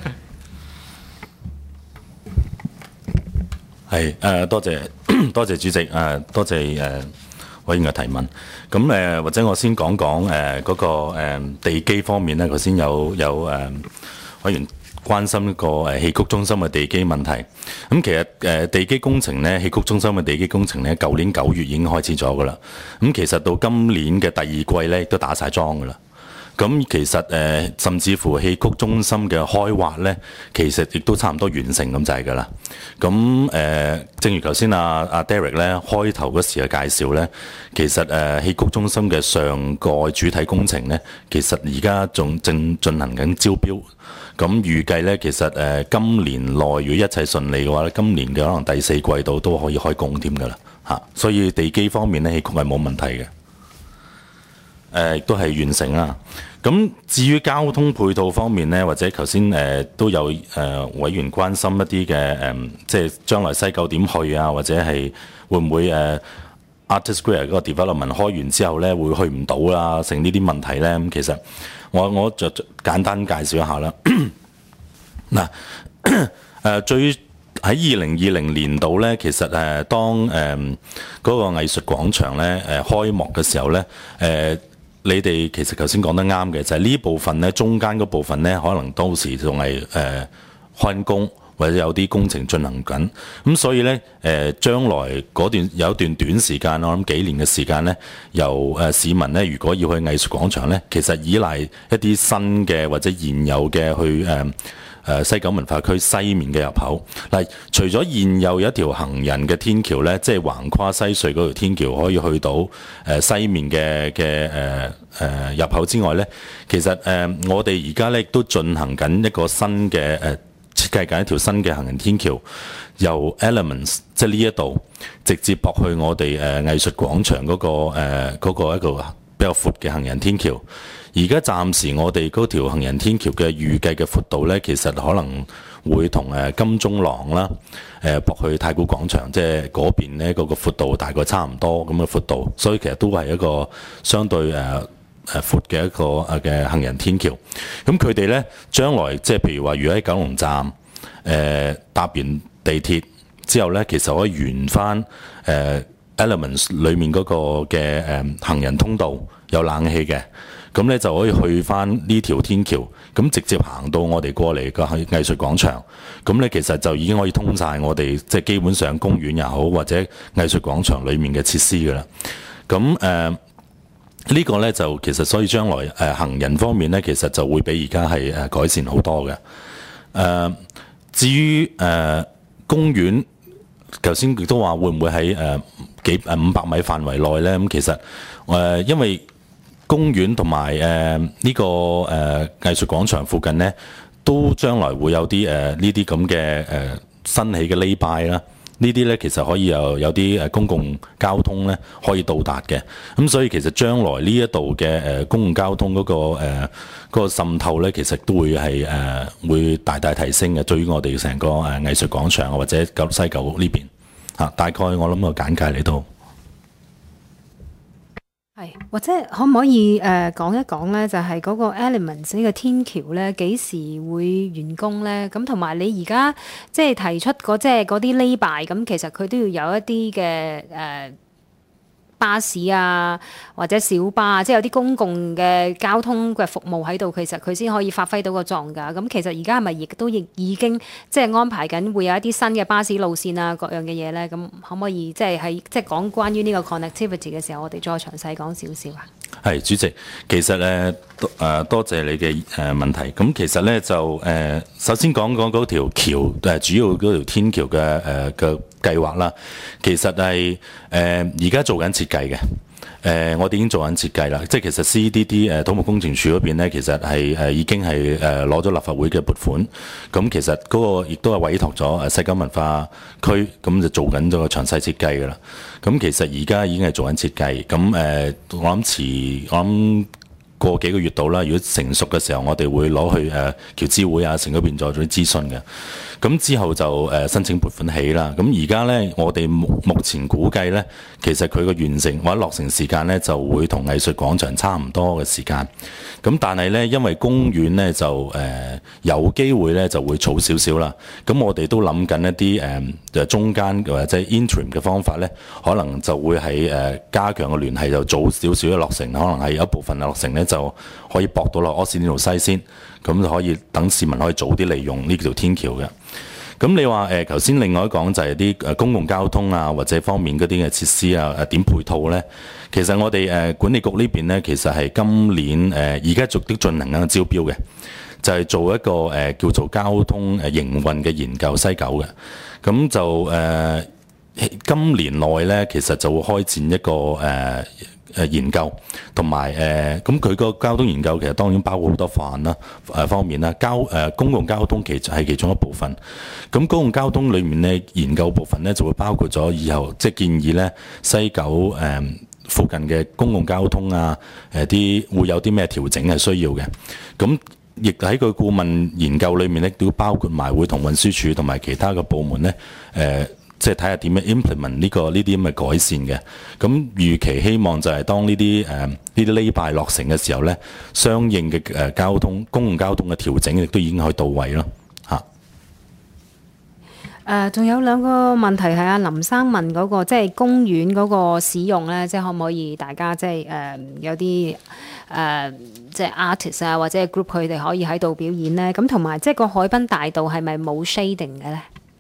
係誒、呃、多謝多謝主席誒、呃、多謝誒、呃、 委員嘅提問。咁誒、呃、或者我先講講誒嗰個、呃、地基方面咧，頭先有有誒、呃、委員關心一個誒戲曲中心嘅地基問題。咁其實誒、呃、地基工程咧，戲曲中心嘅地基工程咧，舊年九月已經開始咗噶啦。咁其實到今年嘅第二季咧，都打晒樁噶啦。咁其實誒、呃，甚至乎戲曲中心嘅開挖咧，其實亦都差唔多完成咁滯㗎啦。咁誒、呃，正如頭先阿阿 Derek 咧開頭嗰時嘅介紹咧，其實誒、呃、戲曲中心嘅上蓋主體工程咧，其實而家仲正進行緊招標。咁預計咧，其實誒、呃、今年內如果一切順利嘅話咧，今年嘅可能第四季度都可以開工添㗎啦嚇。所以地基方面咧，戲曲係冇問題嘅。誒亦都係完成啦。咁至於交通配套方面呢，或者頭先誒都有誒、呃、委員關心一啲嘅誒，即係將來西九點去啊，或者係會唔會誒、呃、Artist Square 嗰個 development 開完之後呢，會去唔到啦，成呢啲問題呢。咁其實我我就簡單介紹一下啦。嗱誒、呃、最喺二零二零年度呢，其實誒、呃、當誒嗰、呃那個藝術廣場呢誒、呃、開幕嘅時候呢。誒、呃。你哋其實頭先講得啱嘅，就係、是、呢部分咧，中間嗰部分咧，可能當時仲係誒開工，或者有啲工程進行緊。咁所以咧，誒、呃、將來嗰段有一段短時間，我諗幾年嘅時間咧，由誒、呃、市民咧，如果要去藝術廣場咧，其實依賴一啲新嘅或者現有嘅去誒。呃誒西九文化區西面嘅入口，嗱，除咗現有有一條行人嘅天橋咧，即係橫跨西隧嗰條天橋可以去到誒西面嘅嘅誒誒入口之外咧，其實誒、呃、我哋而家咧亦都進行緊一個新嘅誒、呃、設計緊一條新嘅行人天橋，由 Elements 即係呢一度直接駁去我哋誒、呃、藝術廣場嗰、那個誒嗰、呃那個一個比較闊嘅行人天橋。而家暫時我哋嗰條行人天橋嘅預計嘅闊度咧，其實可能會同誒金鐘廊啦，誒駁去太古廣場，即係嗰邊咧嗰個闊度大概差唔多咁嘅闊度，所以其實都係一個相對誒誒闊嘅一個誒嘅行人天橋。咁佢哋咧將來即係譬如話，如果喺九龍站誒、呃、搭完地鐵之後咧，其實可以沿翻誒、呃、Elements 裡面嗰個嘅誒、呃、行人通道有冷氣嘅。咁咧就可以去翻呢條天橋，咁直接行到我哋過嚟個藝術廣場。咁咧其實就已經可以通晒我哋即係基本上公園又好，或者藝術廣場裡面嘅設施㗎啦。咁誒、呃這個、呢個咧就其實所以將來誒、呃、行人方面咧，其實就會比而家係誒改善好多嘅。誒、呃、至於誒、呃、公園，頭先亦都話會唔會喺誒、呃、幾誒五百米範圍內咧？咁其實誒、呃、因為公園同埋誒呢個誒、呃、藝術廣場附近咧，都將來會有啲誒呢啲咁嘅誒新起嘅瀝拜啦。呢啲咧其實可以有有啲誒公共交通咧可以到達嘅。咁所以其實將來呢一度嘅誒公共交通嗰、那個誒嗰、呃那個滲透咧，其實都會係誒、呃、會大大提升嘅。對於我哋成個誒藝術廣場或者九西九呢邊嚇，大概我諗個簡介嚟到。 係，或者可唔可以誒、呃、講一講咧？就係、是、嗰個 Elements 呢個天橋咧，幾時會完工咧？咁同埋你而家即係提出嗰即係嗰啲瀝拜，咁其實佢都要有一啲嘅誒巴士啊，或者小巴啊，即係有啲公共嘅交通嘅服務喺度，其實佢先可以發揮到個作用㗎。咁其實而家係咪亦都亦已經即係安排緊會有一啲新嘅巴士路線啊，各樣嘅嘢咧？咁可唔可以即係喺即係講關於呢個 connectivity 嘅時候，我哋再詳細講少少啊？係主席，其實咧誒、呃、多謝你嘅誒、呃、問題。咁其實咧就誒、呃、首先講講嗰條橋誒、呃、主要嗰條天橋嘅誒嘅計劃啦。其實係誒而家做緊設計嘅。誒、呃、我哋已經做緊設計啦。即係其實 C D D 誒、呃、土木工程署嗰邊咧，其實係誒、呃、已經係誒攞咗立法會嘅撥款。咁其實嗰個亦都係委託咗誒西九文化區，咁就做緊咗個詳細設計㗎啦。咁其實而家已經係做緊設計。咁誒、呃、我諗遲我諗過幾個月度啦。如果成熟嘅時候，我哋會攞去誒僑資會啊，城嗰邊再做啲諮詢嘅。咁之後就誒、呃、申請撥款起啦。咁而家呢，我哋目目前估計呢，其實佢個完成或者落成時間呢，就會同藝術廣場差唔多嘅時間。咁但係呢，因為公園呢，就誒、呃、有機會呢就會早少少啦。咁我哋都諗緊一啲誒、呃、中間或者 interim 嘅方法呢，可能就會喺誒、呃、加強嘅聯繫，就早少少嘅落成，可能係有一部分嘅落成呢，就可以駁到落柯士甸道西先，咁就可以等市民可以早啲利用呢條天橋嘅。咁你話誒頭先另外講就係啲誒公共交通啊，或者方面嗰啲嘅設施啊，誒點配套咧？其實我哋誒、呃、管理局呢邊咧，其實係今年誒而家逐啲進行緊招標嘅，就係、是、做一個誒、呃、叫做交通誒營運嘅研究西九嘅。咁就誒、呃、今年內咧，其實就會開展一個誒。呃誒研究同埋誒，咁佢個交通研究其實當然包括好多範啦，誒方面啦，交誒、呃、公共交通其實係其中一部分。咁公共交通裏面咧，研究部分咧就會包括咗以後即係建議咧西九誒、呃、附近嘅公共交通啊，誒、呃、啲會有啲咩調整係需要嘅。咁亦喺個顧問研究裏面咧，都包括埋會同運輸署同埋其他嘅部門咧誒。呃即係睇下點樣 implement 呢個呢啲咁嘅改善嘅，咁預期希望就係當呢啲誒呢啲呢排落成嘅時候咧，相應嘅誒交通公共交通嘅調整亦都已經可以到位咯嚇。 誒，仲有兩個問題係阿林生問嗰個，即係公園嗰個使用咧，即係可唔可以大家即係誒有啲誒即係 artist 啊或者係 group 佢哋可以喺度表演咧？咁同埋即係個海濱大道係咪冇 shading 嘅咧？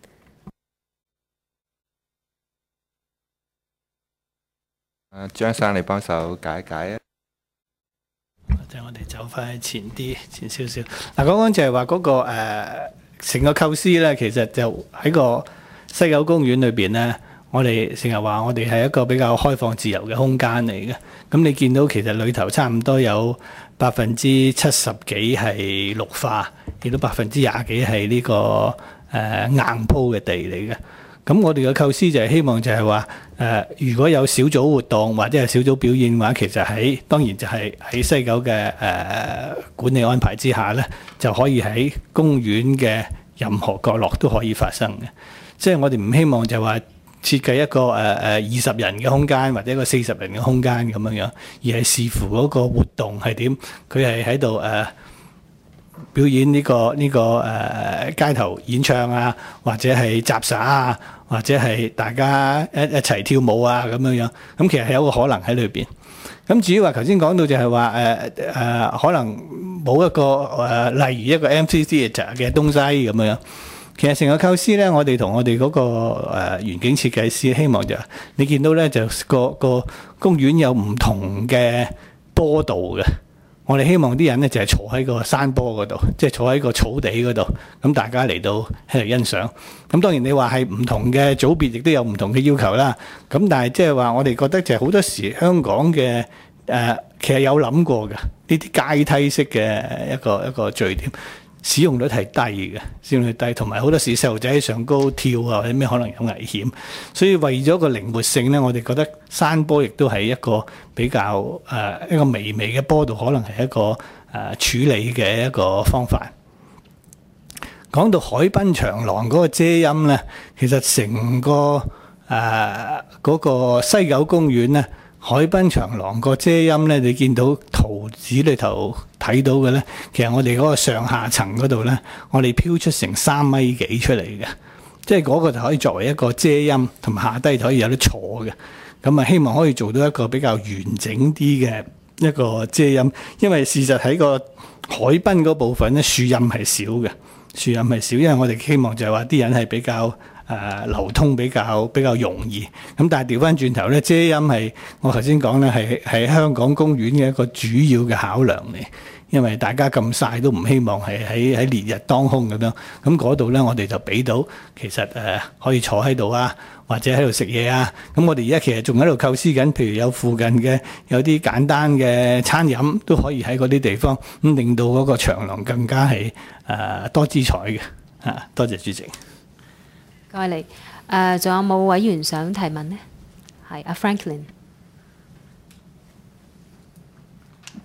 誒張生，你幫手解一解啊！ 或者我哋走翻前啲，前少少。嗱，講講就係話嗰個誒成個構思咧，其實就喺個西九公園裏邊咧，我哋成日話我哋係一個比較開放自由嘅空間嚟嘅。咁你見到其實裏頭差唔多有百分之七十幾係綠化，亦都百分之廿幾係呢個誒硬鋪嘅地嚟嘅。咁我哋嘅構思就係希望就係話誒，如果有小組活動或者係小組表演嘅話，其實喺當然就係喺西九嘅誒、呃、管理安排之下咧，就可以喺公園嘅任何角落都可以發生嘅。即係我哋唔希望就話設計一個誒誒二十人嘅空間或者一個四十人嘅空間咁樣樣，而係視乎嗰個活動係點，佢係喺度誒表演呢、這個呢、這個誒、呃、街頭演唱啊，或者係雜耍啊，或者係大家一一齊跳舞啊咁樣樣。咁其實係有個可能喺裏邊。咁至於話頭先講到就係話誒誒，可能冇一個誒、呃，例如一個 M C Theatre 嘅東西咁樣樣。其實成個構思咧，我哋同我哋嗰、那個誒、呃、園景設計師希望就你見到咧，就個個公園有唔同嘅坡度嘅。我哋希望啲人咧就係坐喺個山坡嗰度，即係坐喺個草地嗰度，咁大家嚟到喺度欣賞。咁當然你話係唔同嘅組別，亦都有唔同嘅要求啦。咁但係即係話我哋覺得就係好多時香港嘅誒、呃，其實有諗過嘅呢啲階梯式嘅一個一個聚點。使用率係低嘅，使用率低，同埋好多時細路仔喺上高跳啊，或者咩可能有危險，所以為咗個靈活性咧，我哋覺得山坡亦都係一個比較誒、呃、一個微微嘅坡度，可能係一個誒、呃、處理嘅一個方法。講到海濱長廊嗰個遮陰咧，其實成個誒嗰、呃那個西九公園咧。海濱長廊個遮陰咧，你見到圖紙裏頭睇到嘅咧，其實我哋嗰個上下層嗰度咧，我哋飄出成三米幾出嚟嘅，即係嗰個就可以作為一個遮陰，同埋下低就可以有得坐嘅。咁啊，希望可以做到一個比較完整啲嘅一個遮陰，因為事實喺個海濱嗰部分咧，樹蔭係少嘅，樹蔭係少，因為我哋希望就係話啲人係比較。誒、呃、流通比較比較容易，咁但係調翻轉頭咧，遮陰係我頭先講咧係係香港公園嘅一個主要嘅考量嚟，因為大家咁曬都唔希望係喺喺烈日當空咁樣，咁嗰度咧我哋就俾到其實誒、呃、可以坐喺度啊，或者喺度食嘢啊，咁我哋而家其實仲喺度構思緊，譬如有附近嘅有啲簡單嘅餐飲都可以喺嗰啲地方，咁令到嗰個長廊更加係誒、呃、多姿彩嘅啊！多謝主席。 唔該你。誒，仲有冇委員想提問呢？係阿 Franklin。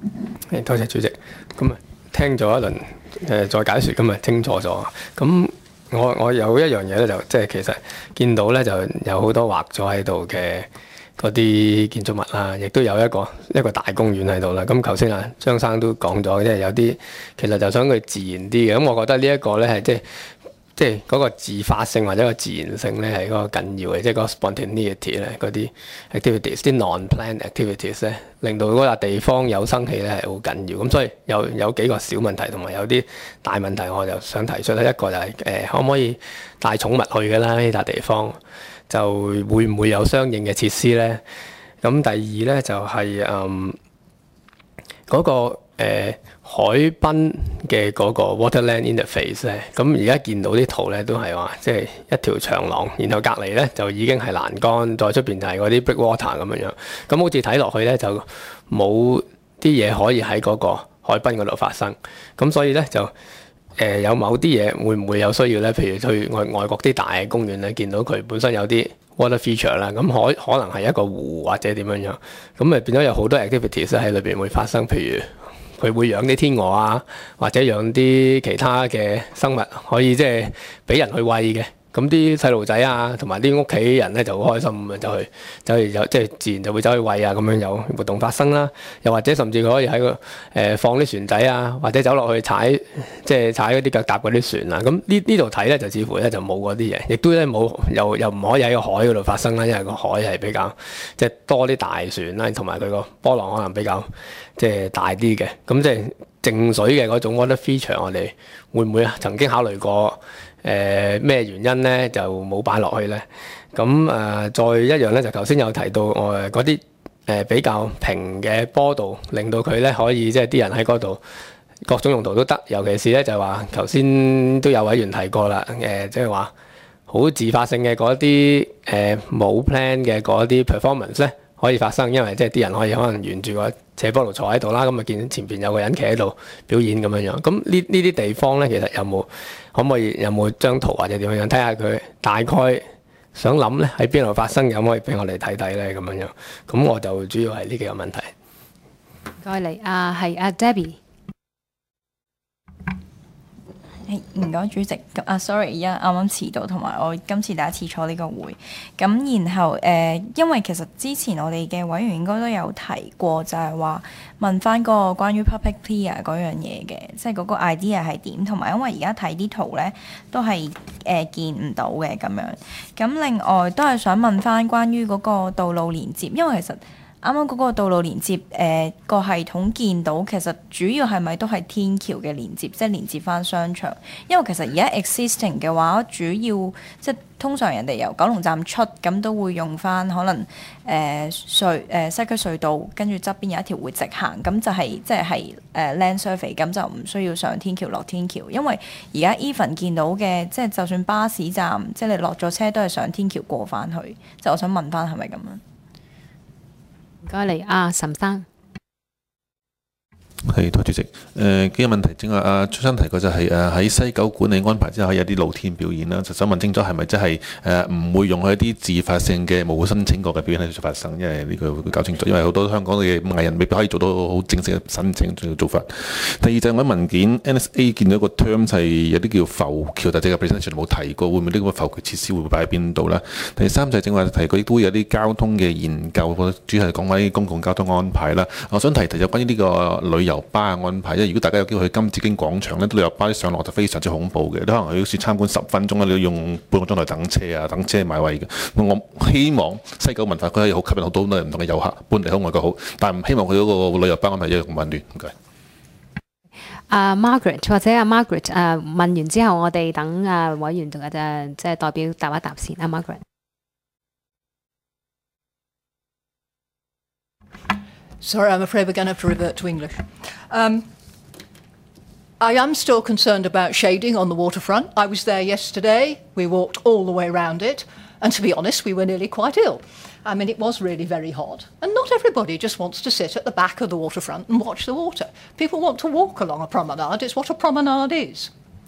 誒，多謝主席。咁啊，聽咗一輪誒再解説，咁啊清楚咗。咁我我有一樣嘢咧，就即係其實見到咧就有好多畫咗喺度嘅嗰啲建築物啦，亦都有一個一個大公園喺度啦。咁頭先啊張生都講咗，即係有啲其實就想佢自然啲嘅。咁我覺得呢一個咧係即係。即係嗰個自發性或者個自然性咧係嗰個緊要嘅，即係嗰個 spontaneity 咧嗰啲 activities，啲 non-planned activities 咧，令到嗰笪地方有生氣咧係好緊要。咁所以有有幾個小問題同埋有啲大問題，我就想提出咧。一個就係、是、誒、呃、可唔可以帶寵物去嘅啦？呢笪地方就會唔會有相應嘅設施咧？咁第二咧就係、是、嗯嗰、那個、呃海濱嘅嗰個 waterland interface 咧，咁而家見到啲圖咧都係話，即係一條長廊，然後隔離咧就已經係欄杆，再出邊就係嗰啲 brick water 咁樣樣。咁好似睇落去咧就冇啲嘢可以喺嗰個海濱嗰度發生。咁所以咧就誒、呃、有某啲嘢會唔會有需要咧？譬如去外外國啲大嘅公園咧，見到佢本身有啲 water feature 啦，咁可可能係一個湖或者點樣樣，咁咪變咗有好多 activities 喺裏邊會發生，譬如。佢會養啲天鵝啊，或者養啲其他嘅生物，可以即係俾人去餵嘅。咁啲細路仔啊，同埋啲屋企人咧就好開心咁啊，走去走去有即係自然就會走去餵啊，咁樣有活動發生啦。又或者甚至佢可以喺個誒放啲船仔啊，或者走落去踩即係踩嗰啲腳踏嗰啲船啊。咁呢呢度睇咧就似乎咧就冇嗰啲嘢，亦都咧冇又又唔可以喺個海嗰度發生啦，因為個海係比較即係多啲大船啦，同埋佢個波浪可能比較即係大啲嘅。咁即係靜水嘅嗰種 water feature，我哋會唔會曾經考慮過？誒咩、呃、原因咧就冇擺落去咧？咁誒、呃、再一樣咧，就頭先有提到我嗰啲誒比較平嘅坡度，令到佢咧可以即係啲人喺嗰度各種用途都得。尤其是咧就係話頭先都有委員提過啦，誒即係話好自發性嘅嗰啲誒冇 plan 嘅嗰啲 performance 咧可以發生，因為即係啲人可以可能沿住個斜坡路坐喺度啦，咁啊見前邊有個人企喺度表演咁樣樣。咁呢呢啲地方咧，其實有冇可唔可以有冇張圖或者點樣樣睇下佢大概想諗咧喺邊度發生，有冇可以俾我哋睇睇咧咁樣樣。咁我就主要係呢幾個問題。 唔該你啊，係阿 Debbie。 唔該主席，咁啊 sorry，而家啱啱遲到，同埋我今次第一次坐呢個會，咁然後誒、呃，因為其實之前我哋嘅委員應該都有提過，就係話問翻嗰個關於 public clear 嗰樣嘢嘅，即係嗰個 idea 係點，同埋因為而家睇啲圖咧都係誒、呃、見唔到嘅咁樣，咁另外都係想問翻關於嗰個道路連接，因為其實。啱啱嗰個道路連接誒、呃、個系統見到，其實主要係咪都係天橋嘅連接，即係連接翻商場？因為其實而家 existing 嘅話，主要即係通常人哋由九龍站出，咁都會用翻可能誒、呃、隧誒、呃、西區隧道，跟住側邊有一條會直行，咁就係、是、即係係誒 land survey，咁就唔需要上天橋落天橋。因為而家 even 見到嘅，即係就算巴士站，即係你落咗車都係上天橋過翻去。即係我想問翻係咪咁樣？ 唔該你啊，岑生。 係，代主席。誒、呃、幾個問題，正話阿張生提過就係誒喺西九管理安排之下，有啲露天表演啦，就想問清楚係咪即係誒唔會容許一啲自發性嘅冇申請過嘅表演喺度發生？因為呢個會搞清楚，因為好多香港嘅藝人未必可以做到好正式嘅申請嘅做法。第二就係我喺文件 N S A 見到一個 term 係有啲叫浮橋，但係個 presentation 冇提過，會唔會呢個浮橋設施會唔會擺喺邊度咧？第三就係正話提過，亦都會有啲交通嘅研究，主要係講關於公共交通安排啦。我想提提就關於呢個旅遊巴嘅安排，因為如果大家有機會去金紫荊廣場咧，旅遊巴啲上落就非常之恐怖嘅，你可能好似參觀十分鐘咧，你要用半個鐘頭等車啊，等車買位嘅。我希望西九文化區可以好吸引好多唔同嘅遊客，本地好外國好，但係唔希望佢嗰個旅遊巴安排一樣咁混亂。唔該。 阿、uh, Margaret 或者阿、uh, Margaret 誒、uh, 問完之後，我哋等誒委員同誒即係代表答一答先。阿、uh, Margaret。 Sorry, I'm afraid we're going to have to revert to English. Um, I am still concerned about shading on the waterfront. I was there yesterday. We walked all the way around it. And to be honest, we were nearly quite ill. I mean, it was really very hot. And not everybody just wants to sit at the back of the waterfront and watch the water. People want to walk along a promenade. It's what a promenade is.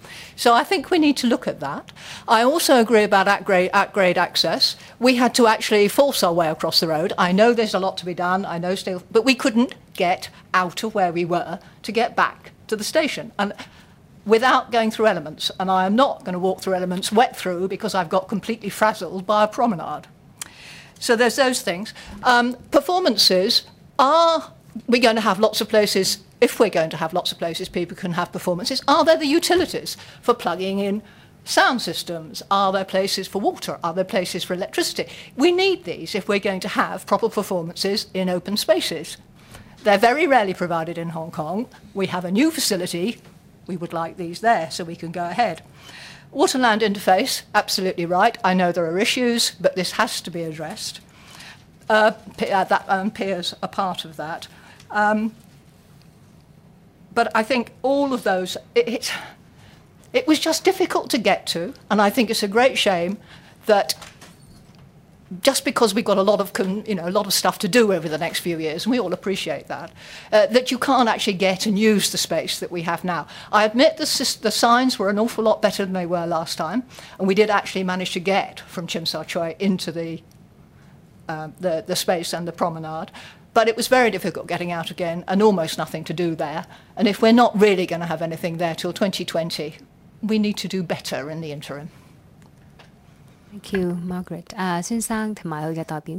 So I think we need to look at that. I also agree about at-grade, at-grade access. We had to actually force our way across the road. I know there's a lot to be done, I know still, but we couldn't get out of where we were to get back to the station. And without going through Elements, and I am not going to walk through Elements wet through because I've got completely frazzled by a promenade. So there's those things. Um, performances, are we going to have lots of places, if we're going to have lots of places people can have performances, are there the utilities for plugging in sound systems? Are there places for water? Are there places for electricity? We need these if we're going to have proper performances in open spaces. They're very rarely provided in Hong Kong. We have a new facility. We would like these there so we can go ahead. Water-land interface, absolutely right. I know there are issues, but this has to be addressed. Uh, uh, that um, piers are part of that. Um, but I think all of those, it, it, it was just difficult to get to, and I think it's a great shame that just because we've got a lot of, you know, a lot of stuff to do over the next few years, and we all appreciate that, uh, that you can't actually get and use the space that we have now. I admit the, the signs were an awful lot better than they were last time, and we did actually manage to get from Tsim Sha Tsui into the, uh, the, the space and the promenade, but it was very difficult getting out again and almost nothing to do there. And if we're not really going to have anything there till twenty twenty, we need to do better in the interim. Thank you, Margaret. 啊、uh, 先生同埋佢嘅代表。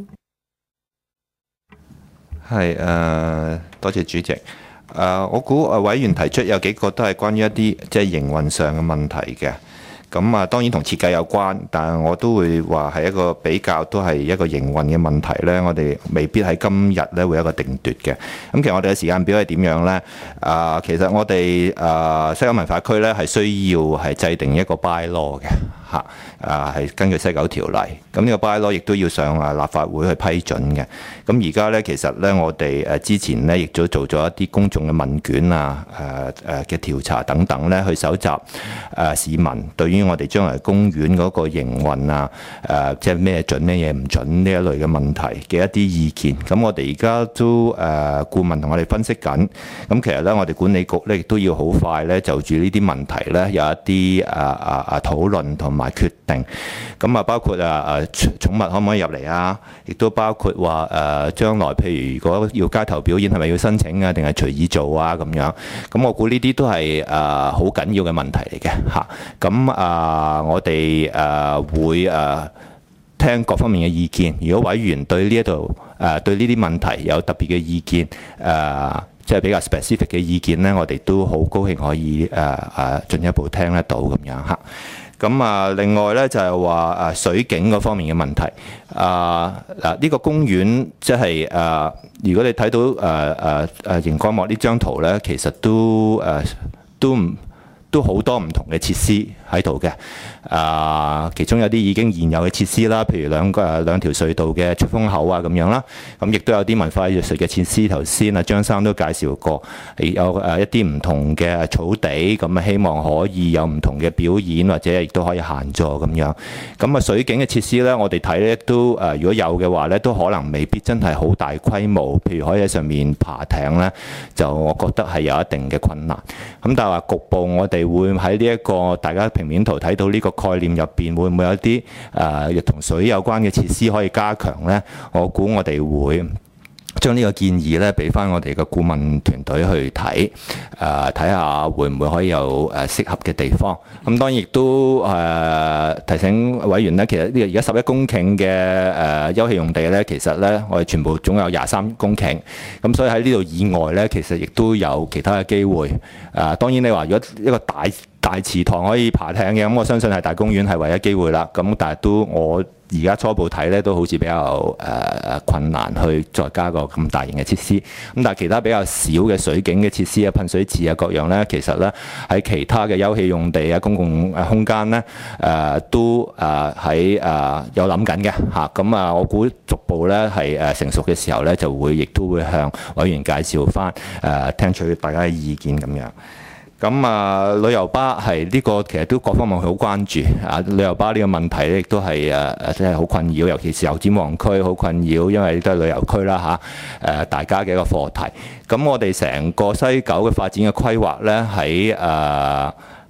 係誒、呃，多謝主席。誒、呃，我估誒委員提出有幾個都係關於一啲即係營運上嘅問題嘅。咁啊，當然同設計有關，但係我都會話係一個比較都係一個營運嘅問題咧。我哋未必喺今日咧會有一個定奪嘅。咁其實我哋嘅時間表係點樣咧？啊、呃，其實我哋誒西九文化區咧係需要係制定一個 bylaw 嘅。嚇，啊係根據西九條例，咁呢個 bylaw 亦都要上啊立法會去批准嘅。咁而家咧其實咧我哋誒之前咧亦都做咗一啲公眾嘅問卷啊、誒誒嘅調查等等咧，去搜集誒市民對於我哋將來公園嗰個營運啊、誒即係咩準咩嘢唔準呢一類嘅問題嘅一啲意見。咁我哋而家都誒顧問同我哋分析緊。咁其實咧我哋管理局咧亦都要好快咧就住呢啲問題咧有一啲誒誒誒討論同埋決定，咁啊包括啊誒寵物可唔可以入嚟啊？亦都包括話誒將來譬如如果要街頭表演係咪要申請啊，定係隨意做啊咁樣？咁我估呢啲都係誒好緊要嘅問題嚟嘅嚇。咁啊我哋誒會誒聽各方面嘅意見。如果委員對呢一度誒對呢啲問題有特別嘅意見誒，即係比較 specific 嘅意見咧，我哋都好高興可以誒誒進一步聽得到咁樣嚇。咁啊，另外咧就係話誒水景嗰方面嘅問題。啊嗱，呢個公園即係誒，如果你睇到誒誒誒熒光幕呢張圖咧，其實都誒都唔都好多唔同嘅設施喺度嘅。啊，其中有啲已經現有嘅設施啦，譬如兩個誒兩條隧道嘅出風口啊咁樣啦。咁亦都有啲文化藝術嘅設施，頭先啊張生都介紹過，有誒一啲唔同嘅草地，咁啊希望可以有唔同嘅表演或者亦都可以閒坐咁樣。咁啊水景嘅設施咧，我哋睇咧都誒，如果有嘅話咧，都可能未必真係好大規模，譬如可以喺上面爬艇咧，就我覺得係有一定嘅困難。咁但係話局部我哋會喺呢一個大家平面圖睇到呢個概念入邊會唔會有啲誒同水有關嘅設施可以加強呢？我估我哋會將呢個建議咧俾翻我哋嘅顧問團隊去睇，誒睇下會唔會可以有誒適合嘅地方。咁當然亦都誒、呃、提醒委員咧，其實呢個而家十一公頃嘅誒、呃、休憩用地咧，其實咧我哋全部總有廿三公頃，咁所以喺呢度以外咧，其實亦都有其他嘅機會。誒、呃、當然你話如果一個大大池塘可以爬艇嘅，咁我相信係大公園係唯一機會啦。咁但係都我而家初步睇咧，都好似比較誒、呃、困難去再加個咁大型嘅設施。咁但係其他比較少嘅水景嘅設施啊、噴水池啊各樣咧，其實咧喺其他嘅休憩用地啊、公共誒空間咧誒、呃、都誒喺誒有諗緊嘅嚇。咁啊，我估逐步咧係誒成熟嘅時候咧，就會亦都會向委員介紹翻誒、呃、聽取大家嘅意見咁樣。咁啊，旅遊巴係呢個其實都各方面好關注啊。旅遊巴呢個問題咧，亦都係誒誒，真係好困擾，尤其是油尖旺區好困擾，因為都係旅遊區啦嚇。誒，大家嘅一個課題。咁我哋成個西九嘅發展嘅規劃咧，喺誒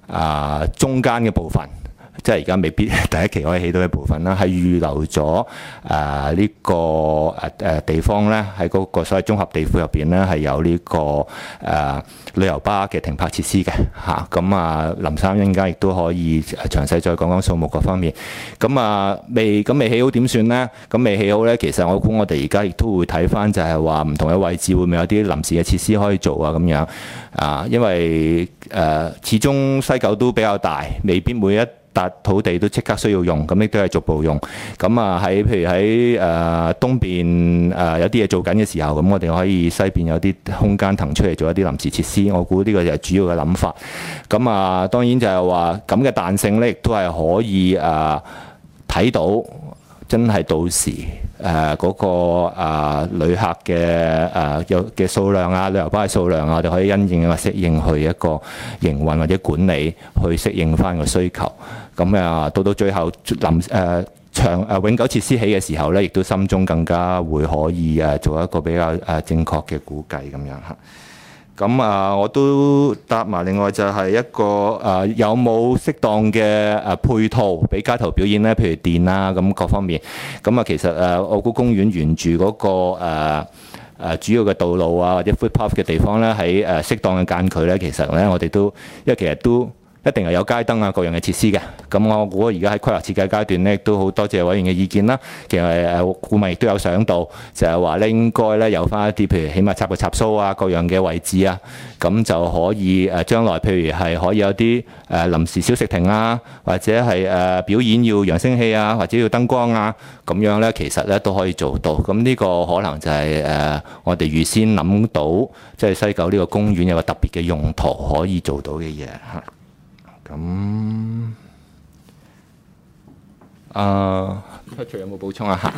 啊、呃、中間嘅部分。即係而家未必第一期可以起到嘅部分啦，係預留咗誒呢個誒誒地方咧，喺嗰個所謂綜合地庫入邊咧係有呢、這個誒、呃、旅遊巴嘅停泊設施嘅嚇。咁啊，林生一陣間亦都可以詳細再講講數目嗰方面。咁啊未咁未起好點算咧？咁未起好咧，其實我估我哋而家亦都會睇翻，就係話唔同嘅位置會唔會有啲臨時嘅設施可以做啊咁樣啊，因為誒、呃、始終西九都比較大，未必每一笪土地都即刻需要用，咁亦都係逐步用。咁啊喺譬如喺誒、呃、東邊誒、呃、有啲嘢做緊嘅時候，咁我哋可以西邊有啲空間騰出嚟做一啲臨時設施。我估呢個就係主要嘅諗法。咁啊當然就係話咁嘅彈性咧，亦都係可以誒睇、呃、到真係到時誒嗰、呃那個誒、呃、旅客嘅誒有嘅數量啊，旅遊巴嘅數量啊，我哋可以因應啊適應去一個營運或者管理去適應翻個需求。咁啊，到到最後臨誒長誒永久設施起嘅時候咧，亦都心中更加會可以誒做一個比較誒正確嘅估計咁樣嚇。咁啊，我都答埋另外就係一個誒有冇適當嘅誒配套俾街頭表演咧？譬如電啊咁各方面。咁啊，其實誒我估公園沿住嗰個誒誒主要嘅道路啊或者 footpath 嘅地方咧，喺誒適當嘅間距咧，其實咧我哋都因為其實都。一定係有街燈啊，各樣嘅設施嘅。咁我估而家喺規劃設計階段咧，都好多謝委員嘅意見啦。其實誒顧問亦都有想到，就係話咧應該咧有翻一啲，譬如起碼插個插蘇啊，各樣嘅位置啊，咁就可以誒將來譬如係可以有啲誒臨時小食亭啊，或者係誒表演要揚聲器啊，或者要燈光啊，咁樣咧其實咧都可以做到。咁呢個可能就係誒我哋預先諗到，即係西九呢個公園有個特別嘅用途可以做到嘅嘢嚇。咁啊 Patrick 有冇補充啊？嚇，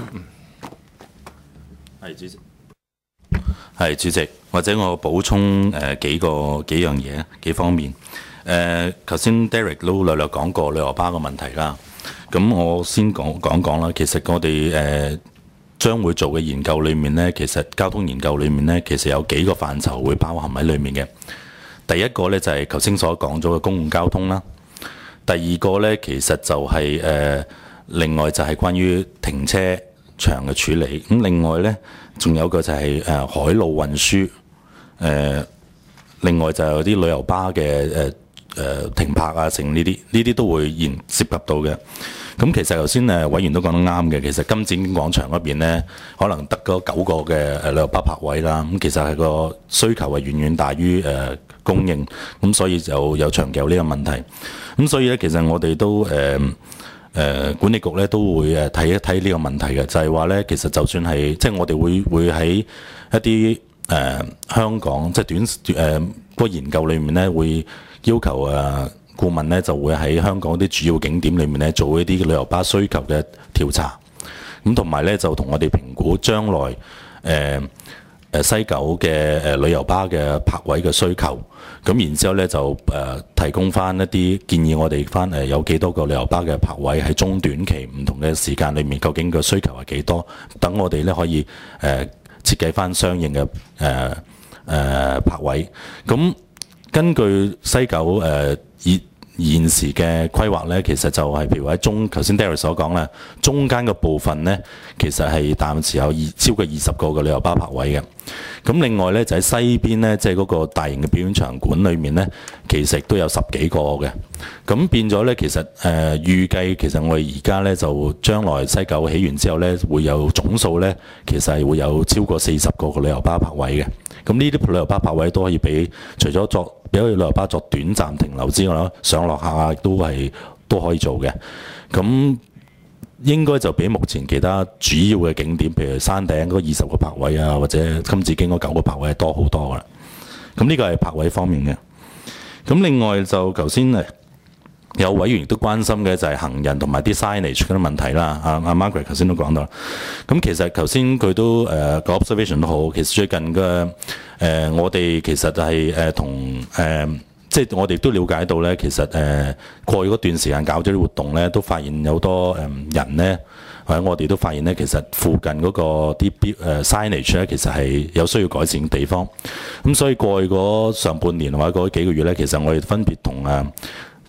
係主席，係主席，或者我補充誒、呃、幾個幾樣嘢幾方面。誒頭先 Derek 都略略講過旅遊巴嘅問題啦。咁我先講講講啦。其實我哋誒、呃、將會做嘅研究裏面咧，其實交通研究裏面咧，其實有幾個範疇會包含喺裏面嘅。第一個咧就係頭先所講咗嘅公共交通啦。第二個咧其實就係、是、誒、呃、另外就係關於停車場嘅處理。咁另外咧仲有個就係、是、誒、呃、海路運輸。誒、呃、另外就有啲旅遊巴嘅誒誒停泊啊，成呢啲呢啲都會現涉及到嘅。咁其實頭先誒委員都講得啱嘅，其實金紫荊廣場嗰邊咧，可能得嗰九個嘅誒旅遊巴泊位啦。咁其實係個需求係遠遠大於誒、呃、供應，咁所以就有長期有呢個問題。咁所以咧，其實我哋都誒誒、呃呃、管理局咧都會誒睇一睇呢個問題嘅，就係話咧，其實就算係即係我哋會會喺一啲誒、呃、香港即係短誒、呃嗰個研究裏面咧，會要求誒。呃顧問咧就會喺香港啲主要景點裏面咧做一啲旅遊巴需求嘅調查，咁同埋咧就同我哋評估將來誒誒、呃、西九嘅誒旅遊巴嘅泊位嘅需求，咁然之後咧就誒、呃、提供翻一啲建議，我哋翻誒有幾多個旅遊巴嘅泊位喺中短期唔同嘅時間裏面，究竟個需求係幾多？等我哋咧可以誒、呃、設計翻相應嘅誒誒泊位。咁根據西九誒。呃以現時嘅規劃咧，其實就係譬如喺中，頭先 Derek 所講咧，中間嘅部分咧，其實係暫時有二超過二十個嘅旅遊巴泊位嘅。咁另外咧就喺西邊咧，即係嗰個大型嘅表演場館裏面咧，其實都有十幾個嘅。咁變咗咧，其實誒、呃、預計其實我哋而家咧就將來西九起完之後咧，會有總數咧，其實係會有超過四十個嘅旅遊巴泊位嘅。咁呢啲旅遊巴泊位都可以俾除咗作俾旅遊巴作短暫停留之外啦，上落客啊都係都可以做嘅。咁應該就比目前其他主要嘅景點，譬如山頂嗰二十個泊位啊，或者金紫荊嗰九個泊位係多好多噶啦。咁呢個係泊位方面嘅。咁另外就頭先誒有委員亦都關心嘅就係行人同埋啲 signage 嗰啲問題啦。阿、啊、阿 Margaret 頭先都講到啦。咁其實頭先佢都誒個、呃、observation 都好。其實最近嘅誒、呃、我哋其實係誒同誒即係我哋都了解到咧，其實誒、呃、過去嗰段時間搞咗啲活動咧，都發現有好多誒、呃、人咧，或者我哋都發現咧，其實附近嗰個啲標誒 signage 咧，其實係有需要改善嘅地方。咁所以過去嗰上半年或者嗰幾個月咧，其實我哋分別同誒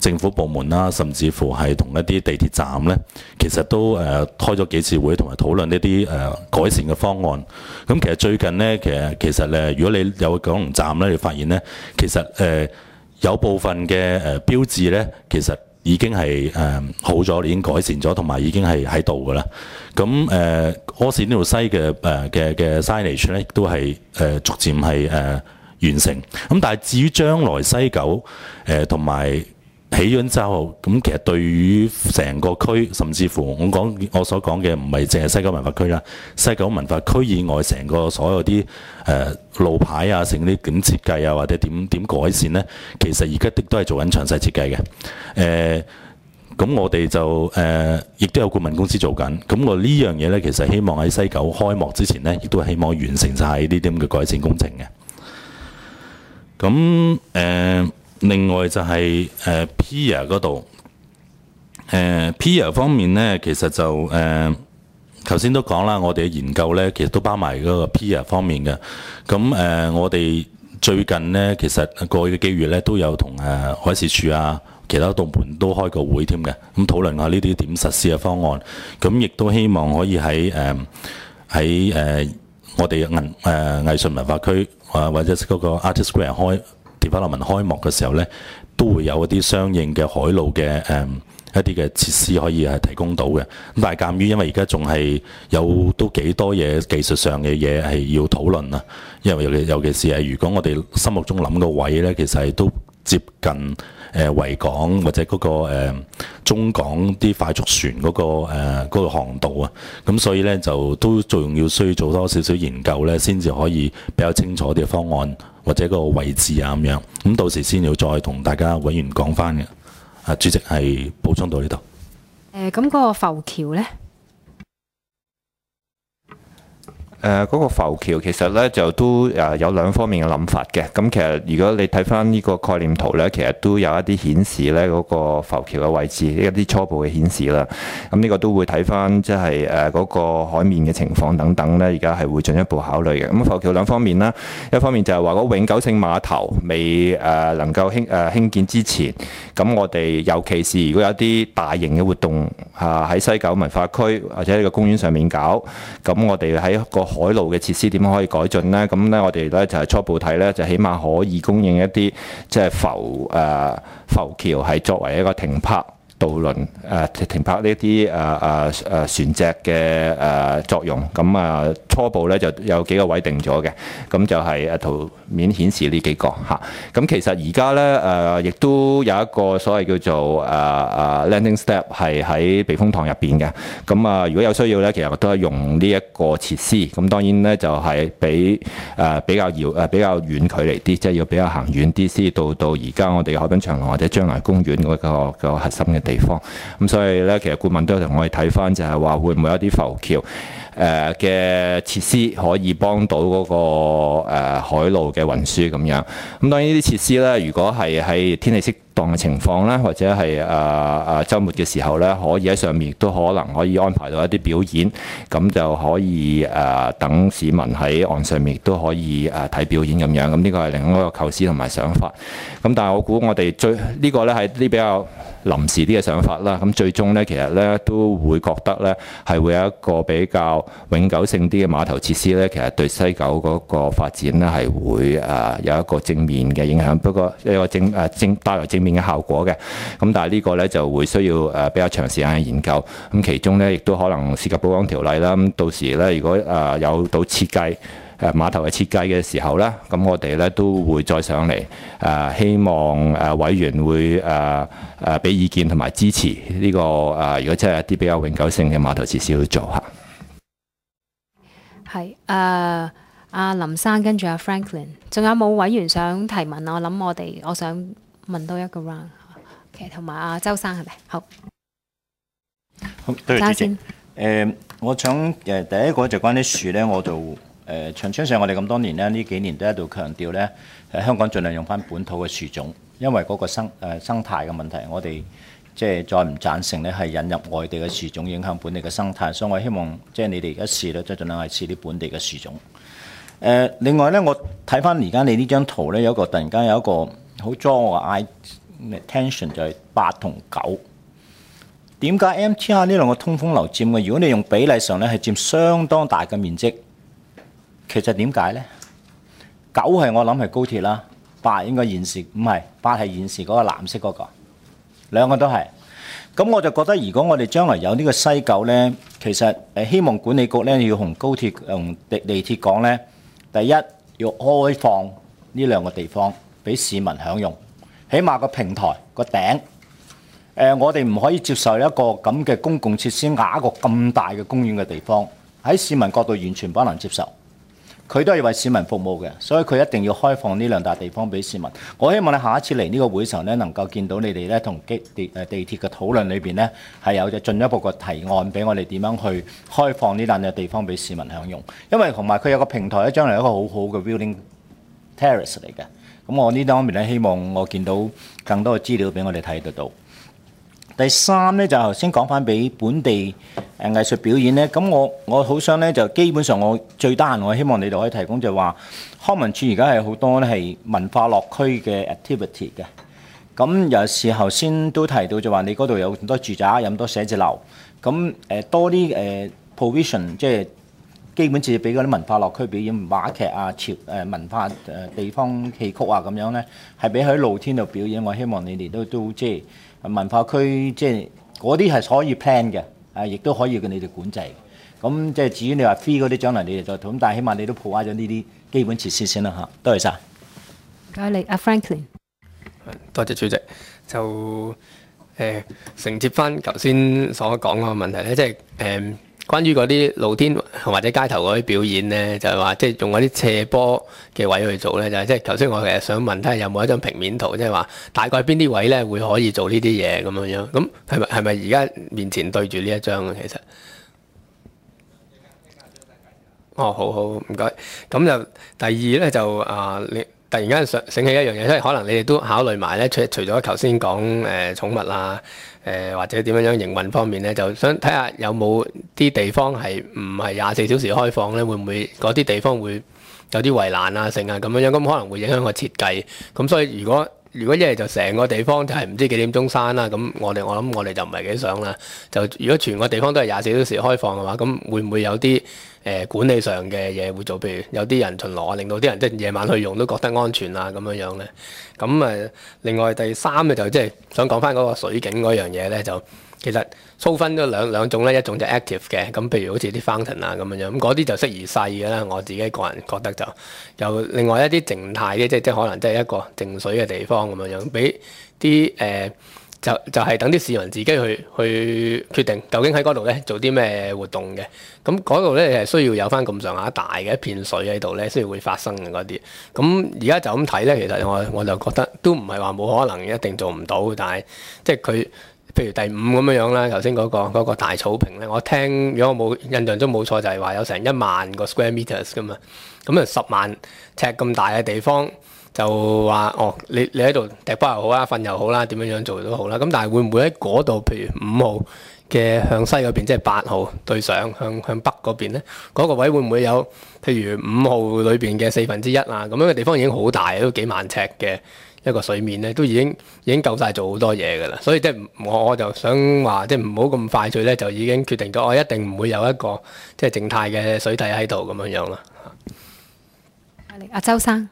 政府部門啦，甚至乎係同一啲地鐵站咧，其實都誒、呃、開咗幾次會，同埋討論呢啲誒改善嘅方案。咁其實最近咧，其實其實誒，如果你有九龍站咧，你發現咧，其實誒、呃、有部分嘅誒標誌咧，其實已經係誒、呃、好咗，已經改善咗，同埋已經係喺度噶啦。咁誒柯士呢條西嘅誒嘅嘅 signage 咧，亦都係誒逐漸係誒、呃、完成。咁但係至於將來西九誒同埋起咗之後，咁其實對於成個區，甚至乎我講我所講嘅唔係淨係西九文化區啦，西九文化區以外成個所有啲誒、呃、路牌啊，成啲點設計啊，或者點點改善咧，其實而家亦都係做緊詳細設計嘅。誒、呃，咁我哋就誒亦、呃、都有顧問公司做緊。咁我呢樣嘢咧，其實希望喺西九開幕之前咧，亦都係希望完成晒呢啲咁嘅改善工程嘅。咁誒。呃另外就係誒 Pier 嗰度，誒 Pier 方面咧，其實就誒頭先都講啦，我哋嘅研究咧，其實都包埋嗰個 Pier 方面嘅。咁誒、呃，我哋最近咧，其實過去嘅幾月咧，都有同誒海事處啊、其他部門都開過會添嘅，咁討論下呢啲點實施嘅方案。咁亦都希望可以喺誒喺誒我哋藝誒藝術文化區啊，或者嗰個 Artist Square 開development開幕嘅時候咧，都會有一啲相應嘅海路嘅誒、嗯、一啲嘅設施可以係提供到嘅。咁但係鑑於因為而家仲係有都幾多嘢技術上嘅嘢係要討論啦，因為尤其尤其是係如果我哋心目中諗個位咧，其實係都接近誒維、呃、港或者嗰、那個、呃、中港啲快速船嗰、那個誒嗰、呃那個航道啊，咁所以咧就都仲要需要做多少少研究咧，先至可以比較清楚啲嘅方案。或者個位置啊咁樣，咁到時先要再同大家委員講翻嘅。啊，主席係補充到呢度。誒、 呃，咁嗰個浮橋咧？ 誒嗰、呃那個浮橋其實咧就都誒有兩方面嘅諗法嘅。咁其實如果你睇翻呢個概念圖咧，其實都有一啲顯示咧嗰個浮橋嘅位置，一啲初步嘅顯示啦。咁呢個都會睇翻即係誒嗰個海面嘅情況等等咧，而家係會進一步考慮嘅。咁浮橋兩方面啦，一方面就係話嗰永久性碼頭未誒能夠興誒興建之前，咁我哋尤其是如果有啲大型嘅活動啊喺西九文化區或者呢個公園上面搞，咁我哋喺個海路嘅設施點樣可以改進呢？咁咧我哋咧就係初步睇咧，就起碼可以供應一啲即係浮誒、呃、浮橋係作為一個停泊渡輪誒、呃、停泊呢啲誒誒誒船隻嘅誒、呃、作用。咁啊初步咧就有幾個位定咗嘅，咁就係誒圖面顯示呢幾個嚇。咁、啊、其實而家咧誒亦都有一個所謂叫做誒誒、呃、landing step 係喺避風塘入邊嘅。咁啊如果有需要咧，其實都係用呢一個設施。咁當然咧就係比誒比較遙誒比較遠距離啲，即係要比較行遠啲先到到而家我哋嘅海濱長廊或者將來公園嗰個個核心嘅地方。咁所以咧，其實顧問都有同我哋睇翻，就係話會唔會有啲浮橋誒嘅設施可以幫到嗰個誒海路嘅運輸咁樣。咁當然呢啲設施咧，如果係喺天氣適當嘅情況咧，或者係誒誒週末嘅時候咧，可以喺上面亦都可能可以安排到一啲表演，咁就可以誒、呃、等市民喺岸上面亦都可以誒睇表演咁樣。咁呢個係另外一個構思同埋想法。咁但係我估我哋最、這個、呢個咧係啲比較臨時啲嘅想法啦。咁最終咧其實咧都會覺得咧係會有一個比較永久性啲嘅碼頭設施咧，其實對西九嗰個發展咧係會誒有一個正面嘅影響。不過一個正誒正帶來正面嘅效果嘅。咁但係呢個咧就會需要誒比較長時間嘅研究。咁其中咧亦都可能涉及保安條例啦。咁到時咧如果誒有到設計誒碼頭嘅設計嘅時候咧，咁我哋咧都會再上嚟誒，希望誒委員會誒誒俾意見同埋支持呢個誒，如果真係一啲比較永久性嘅碼頭設施去做嚇。 係誒，阿林生跟住阿 Franklin， 仲有冇委員想提問啊？我諗我哋我想問多一個 round， OK， 同埋阿周生係咪？好， 好，多謝主席。誒、呃，我想誒、呃、第一個就關啲樹咧，我就誒長春上我哋咁多年咧，呢幾年都喺度強調咧，誒香港盡量用翻本土嘅樹種，因為嗰個生誒、呃、生態嘅問題，我哋即係再唔贊成咧係引入外地嘅樹種影響本地嘅生態，所以我希望即係你哋而家試咧，即係盡量係試啲本地嘅樹種。誒、呃，另外咧，我睇翻而家你呢張圖咧，有一個突然間有一個好 draw 我嘅 eye tension 就係八同九。點解 M T R 呢兩個通風樓佔嘅？如果你用比例上咧係佔相當大嘅面積，其實點解咧？九係我諗係高鐵啦，八應該現時唔係，八係現時嗰個藍色嗰個，兩個都係。咁我就覺得，如果我哋將來有呢個西九咧，其實誒希望管理局咧要同高鐵同地地鐵講咧，第一要開放呢兩個地方俾市民享用，起碼個平台個頂。誒，我哋唔可以接受一個咁嘅公共設施壓一個咁大嘅公園嘅地方，喺市民角度完全不能接受。佢都係為市民服務嘅，所以佢一定要開放呢兩笪地方俾市民。我希望你下一次嚟呢個會時候咧，能夠見到你哋咧同地地誒地鐵嘅討論裏邊咧，係有隻進一步嘅提案俾我哋點樣去開放呢兩笪地方俾市民享用。因為同埋佢有個平台咧，將來一個好好嘅 building terrace 嚟嘅。咁我呢方面咧，希望我見到更多嘅資料俾我哋睇得到。第三咧就頭先講翻俾本地誒藝術表演咧，咁我我好想咧就基本上我最得閒，我希望你哋可以提供就係話康文署而家係好多咧係文化樂區嘅 activity 嘅，咁有時候先都提到就話你嗰度有咁多住宅，有咁多寫字樓，咁誒多啲誒 provision 即係基本至俾嗰啲文化樂區表演話劇啊、潮誒文化誒地方戲曲啊咁樣咧，係俾喺露天度表演。我希望你哋都都即係。文化區即係嗰啲係可以 plan 嘅，誒亦都可以嘅你哋管制。咁即係至於你話 free 嗰啲，將來你哋再討。咁但係起碼你都破壞咗呢啲基本設施先啦嚇。多謝晒。 唔該你，阿 Franklin。 多謝主席。就誒承接翻頭先所講個問題咧，即係誒關於嗰啲露天或者街頭嗰啲表演咧，就係話即係用嗰啲斜坡嘅位去做咧，就係即係頭先我其實想問睇下有冇一張平面圖，即係話大概邊啲位咧會可以做呢啲嘢咁樣樣。咁係咪係咪而家面前對住呢一張啊？其實哦，好好唔該。咁就第二咧就啊，你突然間想醒起一樣嘢，即係可能你哋都考慮埋咧，除除咗頭先講誒寵物啊。誒、呃、或者點樣樣營運方面咧，就想睇下有冇啲地方係唔係廿四小時開放咧？會唔會嗰啲地方會有啲圍欄啊、剩啊咁樣樣？咁可能會影響個設計。咁所以如果如果一係就成個地方就係唔知幾點鐘閂啦，咁我哋我諗我哋就唔係幾想啦。就如果全個地方都係廿四小時開放嘅話，咁會唔會有啲誒、呃、管理上嘅嘢會做？譬如有啲人巡邏啊，令到啲人即係夜晚去用都覺得安全啊咁樣樣咧。咁誒，另外第三咧就即係想講翻嗰個水景嗰樣嘢咧，就其實粗分咗兩兩種咧，一種就 active 嘅，咁譬如好似啲 fountain 啊咁樣樣，咁嗰啲就適宜細嘅啦。我自己個人覺得就有另外一啲靜態嘅，即係即係可能即係一個靜水嘅地方咁樣樣，俾啲誒就就係等啲市民自己去去決定究竟喺嗰度咧做啲咩活動嘅。咁嗰度咧係需要有翻咁上下大嘅一片水喺度咧，先會發生嘅嗰啲。咁而家就咁睇咧，其實我我就覺得都唔係話冇可能一定做唔到，但係即係佢。譬如第五咁樣樣啦，頭先嗰個嗰個大草坪咧，我聽如果我冇印象中冇錯，就係話有成一萬個 square meters 噶嘛，咁啊十萬尺咁大嘅地方就話哦，你你喺度踢波又好啦，瞓又好啦，點樣樣做都好啦。咁但係會唔會喺嗰度，譬如五號嘅向西嗰邊，即係八號對上向向北嗰邊咧，嗰個位會唔會有譬如五號裏邊嘅四分之一啊？咁樣嘅地方已經好大，都幾萬尺嘅。一個水面咧都已經已經夠晒做好多嘢㗎啦，所以即係我我就想話即係唔好咁快脆咧，就已經決定咗我一定唔會有一個即係靜態嘅水體喺度咁樣樣啦。 阿周生，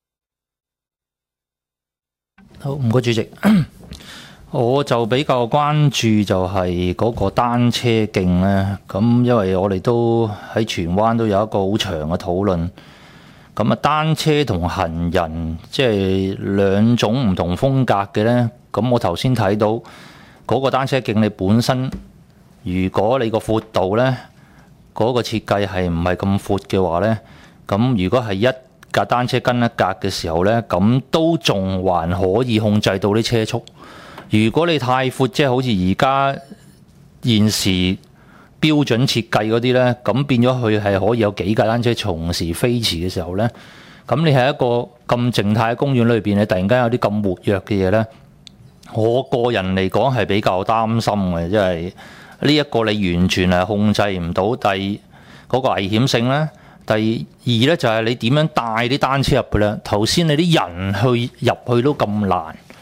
好唔該主席，我就比較關注就係嗰個單車徑咧，咁因為我哋都喺荃灣都有一個好長嘅討論。咁啊，單車同行人即係兩種唔同風格嘅呢。咁我頭先睇到嗰個單車徑，你本身如果你個闊度呢，嗰個設計係唔係咁闊嘅話呢，咁如果係一架單車跟一格嘅時候呢，咁都仲還可以控制到啲車速。如果你太闊，即係好似而家現時標準設計嗰啲呢，咁變咗佢係可以有幾架單車同時飛馳嘅時候呢。咁你喺一個咁靜態嘅公園裏邊，你突然間有啲咁活躍嘅嘢呢，我個人嚟講係比較擔心嘅，因為呢一個你完全係控制唔到。第嗰個危險性呢，第二呢就係你點樣帶啲單車入去呢？頭先你啲人去入去都咁難，咁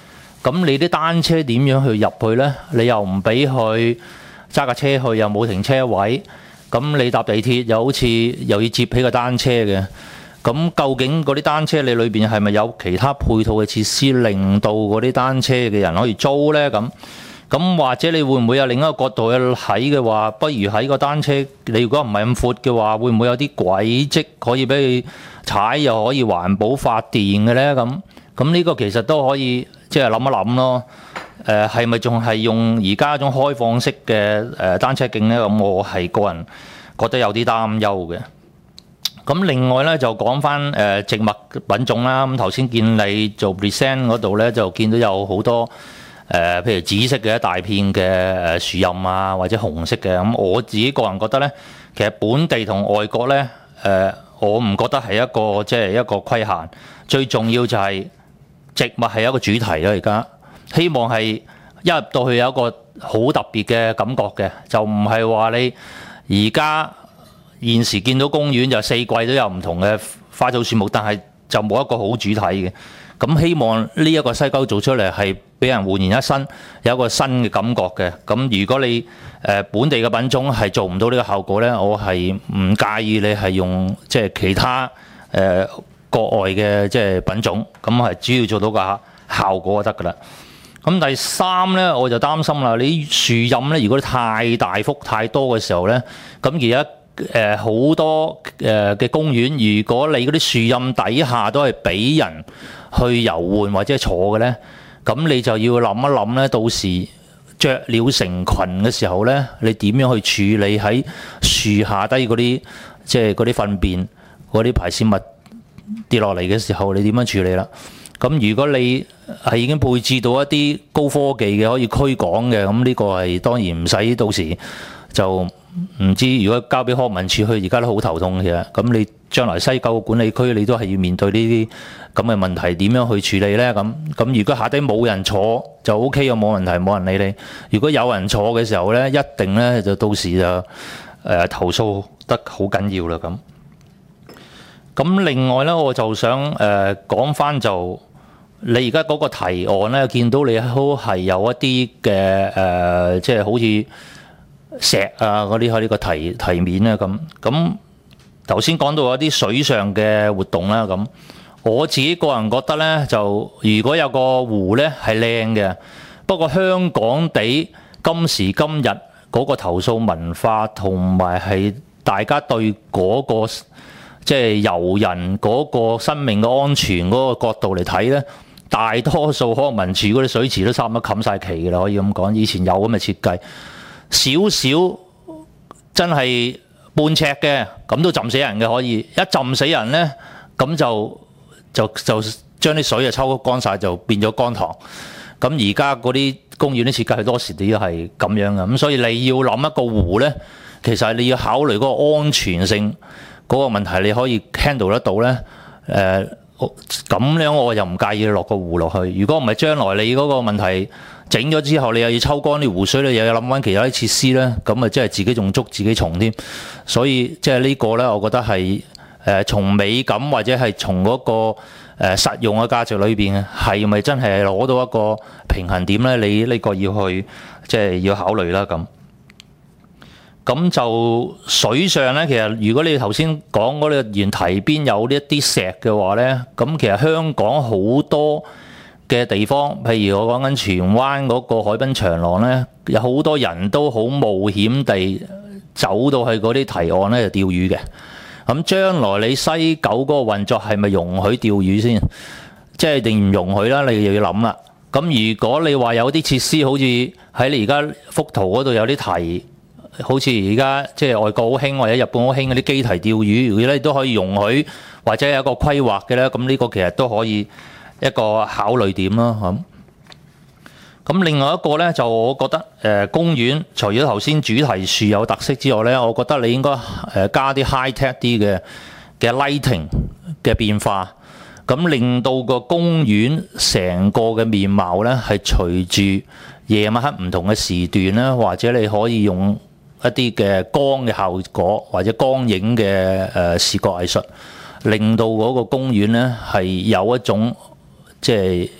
咁你啲單車點樣去入去呢？你又唔俾佢揸架車去，又冇停車位。咁你搭地鐵又好似又要接起個單車嘅。咁究竟嗰啲單車你裏邊係咪有其他配套嘅設施，令到嗰啲單車嘅人可以租呢？咁咁或者你會唔會有另一個角度去睇嘅話，不如喺個單車你如果唔係咁闊嘅話，會唔會有啲軌跡可以俾你踩，又可以環保發電嘅呢？咁咁呢個其實都可以即係諗一諗咯。誒係咪仲係用而家一種開放式嘅誒單車徑呢？咁我係個人覺得有啲擔憂嘅。咁另外咧就講翻誒植物品種啦。咁頭先見你做 present 嗰度咧，就見到有好多誒、呃，譬如紫色嘅一大片嘅誒樹蔭啊，或者紅色嘅。咁我自己個人覺得咧，其實本地同外國咧，誒、呃、我唔覺得係一個即係、就是、一個規限。最重要就係植物係一個主題啦。而家希望係一入到去有一個好特別嘅感覺嘅，就唔係話你而家。現時見到公園就四季都有唔同嘅花草樹木，但係就冇一個好主題嘅。咁希望呢一個西溝做出嚟係俾人煥然一新，有一個新嘅感覺嘅。咁如果你誒本地嘅品種係做唔到呢個效果呢，我係唔介意你係用即係其他誒國外嘅即係品種，咁係主要做到個效果就得㗎啦。咁第三呢，我就擔心啦，你樹蔭呢，如果你太大幅太多嘅時候呢，咁而家誒好、呃、多誒嘅公園，如果你嗰啲樹蔭底下都係俾人去遊玩或者坐嘅呢，咁你就要諗一諗呢，到時雀鳥成群嘅時候呢，你點樣去處理喺樹下低嗰啲即係嗰啲糞便嗰啲排泄物跌落嚟嘅時候，你點樣處理啦？咁如果你係已經配置到一啲高科技嘅可以驅趕嘅，咁呢個係當然唔使到時就。唔知如果交俾康文署去，而家都好頭痛嘅。咁你將來西九管理區，你都係要面對呢啲咁嘅問題，點樣去處理呢？咁咁如果下低冇人坐就 O K 啊，冇問題，冇人理你。如果有人坐嘅時候呢，一定呢就到時就誒、呃、投訴得好緊要啦。咁咁另外呢，我就想誒講翻就你而家嗰個提案呢，見到你都係有一啲嘅誒，即係好似。石啊嗰啲喺呢個題題面咧，咁咁頭先講到有啲水上嘅活動啦，咁我自己個人覺得咧，就如果有個湖咧係靚嘅，不過香港地今時今日嗰個投訴文化同埋係大家對嗰個即係遊人嗰個生命嘅安全嗰個角度嚟睇咧，大多數康文署嗰啲水池都差唔多冚晒旗㗎啦，可以咁講。以前有咁嘅設計。少少真係半尺嘅，咁都浸死人嘅可以，一浸死人呢，咁就就就將啲水啊抽乾晒，就變咗乾塘。咁而家嗰啲公園啲設計好多時都係咁樣嘅，咁所以你要諗一個湖呢，其實你要考慮嗰個安全性嗰個問題，你可以 handle 得到呢。誒、呃，咁樣我又唔介意落個湖落去。如果唔係將來你嗰個問題。整咗之後，你又要抽乾啲湖水咧，又要諗翻其他啲設施咧，咁啊，即係自己仲捉自己蟲添。所以即係呢個咧，我覺得係誒從美感或者係從嗰個誒實用嘅價值裏邊，係咪真係攞到一個平衡點咧？你呢個要去即係要考慮啦。咁咁就水上咧，其實如果你頭先講嗰個原題邊有呢一啲石嘅話咧，咁其實香港好多嘅地方，譬如我講緊荃灣嗰個海濱長廊呢，有好多人都好冒險地走到去嗰啲堤岸呢就釣魚嘅。咁將來你西九嗰個運作係咪容許釣魚先？即係定唔容許啦？你又要諗啦。咁如果你話有啲設施，好似喺你而家幅圖嗰度有啲堤，好似而家即係外國好興或者日本好興嗰啲基堤釣魚，如果你都可以容許或者有一個規劃嘅呢，咁呢個其實都可以。一個考慮點咯，咁咁另外一個咧，就我覺得誒、呃、公園除咗頭先主題樹有特色之外咧，我覺得你應該誒加啲 high tech 啲嘅嘅 lighting 嘅變化，咁令到個公園成個嘅面貌咧係隨住夜晚黑唔同嘅時段咧，或者你可以用一啲嘅光嘅效果或者光影嘅誒、呃、視覺藝術，令到嗰個公園咧係有一種。即係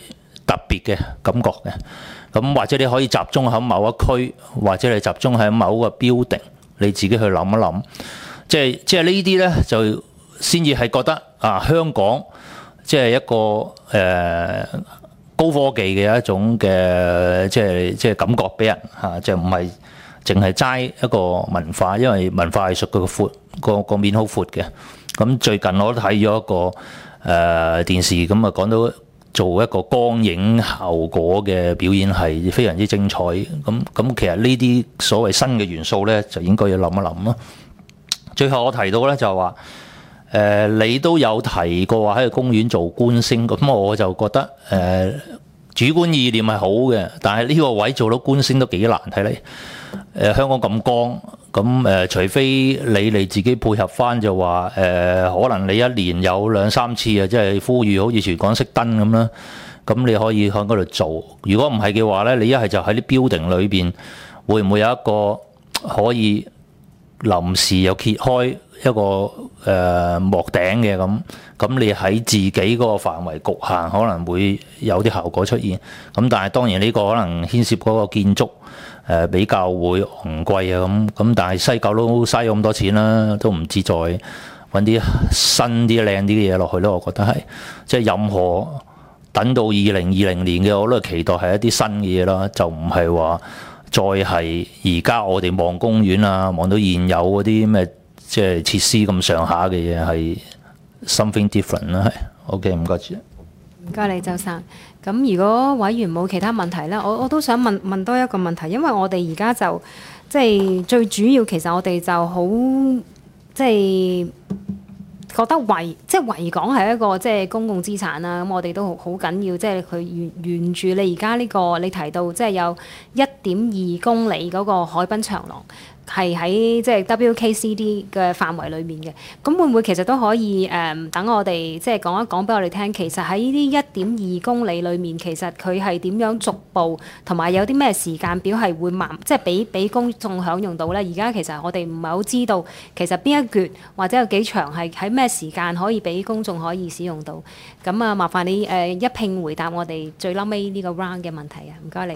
特別嘅感覺嘅。咁或者你可以集中喺某一區，或者你集中喺某個 building，你自己去諗一諗。即係即係呢啲咧，就先至係覺得啊，香港即係一個誒、呃、高科技嘅一種嘅即係即係感覺俾人嚇，就唔係淨係齋一個文化，因為文化藝術個闊個個面好闊嘅。咁最近我都睇咗一個誒、呃、電視，咁啊講到做一個光影效果嘅表演係非常之精彩。咁咁其實呢啲所謂新嘅元素咧，就應該要諗一諗咯。最後我提到咧就話誒、呃，你都有提過話喺個公園做觀星，咁我就覺得誒、呃、主觀意念係好嘅，但係呢個位做到觀星都幾難睇嚟。誒、呃、香港咁光，咁誒、呃、除非你哋自己配合翻就話誒、呃，可能你一年有兩三次啊，即係呼籲好似全港熄燈咁啦，咁你可以喺嗰度做。如果唔係嘅話咧，你一係就喺啲 building 裏邊，會唔會有一個可以臨時又揭開一個誒、呃、幕頂嘅咁？咁你喺自己嗰個範圍局限，可能會有啲效果出現。咁但係當然呢個可能牽涉嗰個建築。誒比較會昂貴啊咁咁，但係西九都嘥咗咁多錢啦，都唔知再揾啲新啲靚啲嘅嘢落去咯。我覺得係即係任何等到二零二零年嘅，我都係期待係一啲新嘅嘢啦，就唔係話再係而家我哋望公園啊，望到現有嗰啲咩即係設施咁上下嘅嘢係 something different 啦。係 OK， 唔該主席。 唔該你，周生。咁如果委員冇其他問題咧，我我都想問問多一個問題，因為我哋而家就即係最主要，其實我哋就好即係覺得維即係維港係一個即係公共資產啦。咁我哋都好好緊要，即係佢沿沿住你而家呢個你提到即係有一點二公里嗰個海濱長廊。係喺即係 W K C D 嘅範圍裡面嘅，咁會唔會其實都可以誒、呃、等我哋即係講一講俾我哋聽，其實喺呢啲一點二公里裡面，其實佢係點樣逐步同埋有啲咩時間表係會慢，即係俾俾公眾享用到咧？而家其實我哋唔係好知道，其實邊一橛或者有幾長係喺咩時間可以俾公眾可以使用到？咁啊，麻煩你誒、呃、一併回答我哋最嬲尾呢個 round 嘅問題啊！唔該你。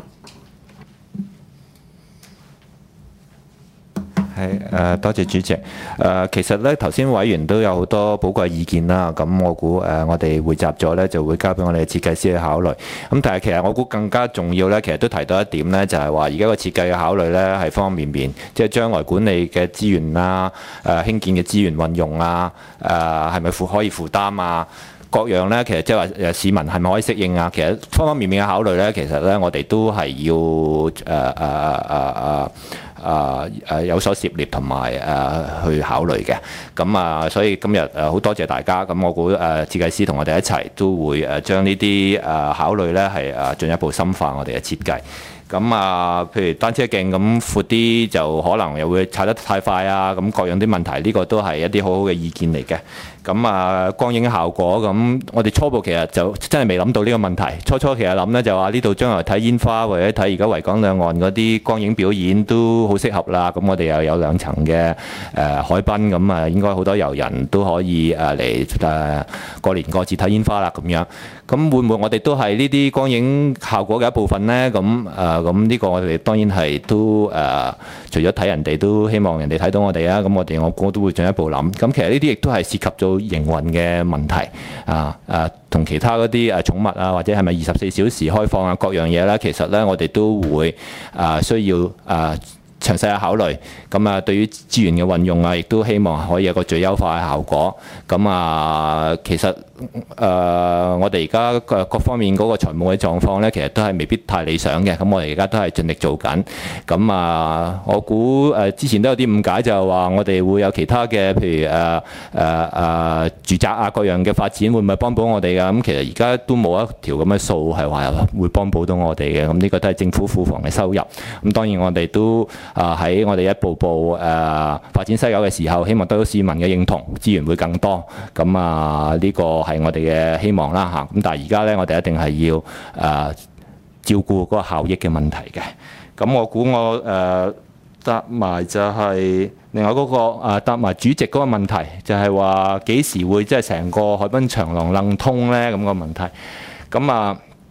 係誒，多謝主席。誒、呃，其實咧頭先委員都有好多寶貴意見啦。咁我估誒、呃，我哋匯集咗咧，就會交俾我哋嘅設計師去考慮。咁但係其實我估更加重要咧，其實都提到一點咧，就係話而家個設計嘅考慮咧係方方面面，即係將來管理嘅資源啦、誒、呃、興建嘅資源運用啊、誒係咪負可以負擔啊？各樣咧，其實即係話誒市民係咪可以適應啊？其實方方面面嘅考慮咧，其實咧我哋都係要誒誒誒誒誒誒誒有所涉獵同埋誒去考慮嘅。咁啊，所以今日誒好多謝大家。咁我估誒設計師同我哋一齊都會誒將呢啲誒考慮咧係誒進一步深化我哋嘅設計。咁啊，譬如單車徑咁闊啲，就可能又會踩得太快啊！咁各樣啲問題，呢個都係一啲好好嘅意見嚟嘅。咁啊，光影效果咁，我哋初步其實就真係未諗到呢個問題。初初其實諗呢就話呢度將來睇煙花或者睇而家維港兩岸嗰啲光影表演都好適合啦。咁我哋又有兩層嘅誒海濱，咁啊應該好多遊人都可以誒嚟誒過年過節睇煙花啦咁樣。咁會唔會我哋都係呢啲光影效果嘅一部分呢？咁誒咁呢個我哋當然係都誒、呃，除咗睇人哋，都希望人哋睇到我哋啊。咁我哋我估都會進一步諗。咁其實呢啲亦都係涉及到營運嘅問題啊誒，同、啊、其他嗰啲誒寵物啊，或者係咪二十四小時開放啊，各樣嘢咧，其實咧我哋都會啊需要啊詳細嘅考慮。咁啊，對於資源嘅運用啊，亦都希望可以有個最優化嘅效果。咁啊，其實。誒、呃，我哋而家各各方面嗰個財務嘅狀況咧，其實都係未必太理想嘅。咁我哋而家都係盡力做緊。咁啊，我估誒、呃、之前都有啲誤解，就係話我哋會有其他嘅，譬如誒誒誒住宅啊各樣嘅發展，會唔會幫補我哋㗎？咁其實而家都冇一條咁嘅數係話會幫補到我哋嘅。咁呢個都係政府庫房嘅收入。咁當然我哋都啊喺、呃、我哋一步步誒、呃、發展西九嘅時候，希望得到市民嘅認同，資源會更多。咁啊呢、這個係我哋嘅希望啦嚇，咁但係而家咧，我哋一定係要誒、呃、照顧嗰個效益嘅問題嘅。咁我估我誒、呃、答埋就係另外嗰、那個、呃、答埋主席嗰個問題，就係話幾時會即係成個海濱長廊楞通咧咁個問題。咁啊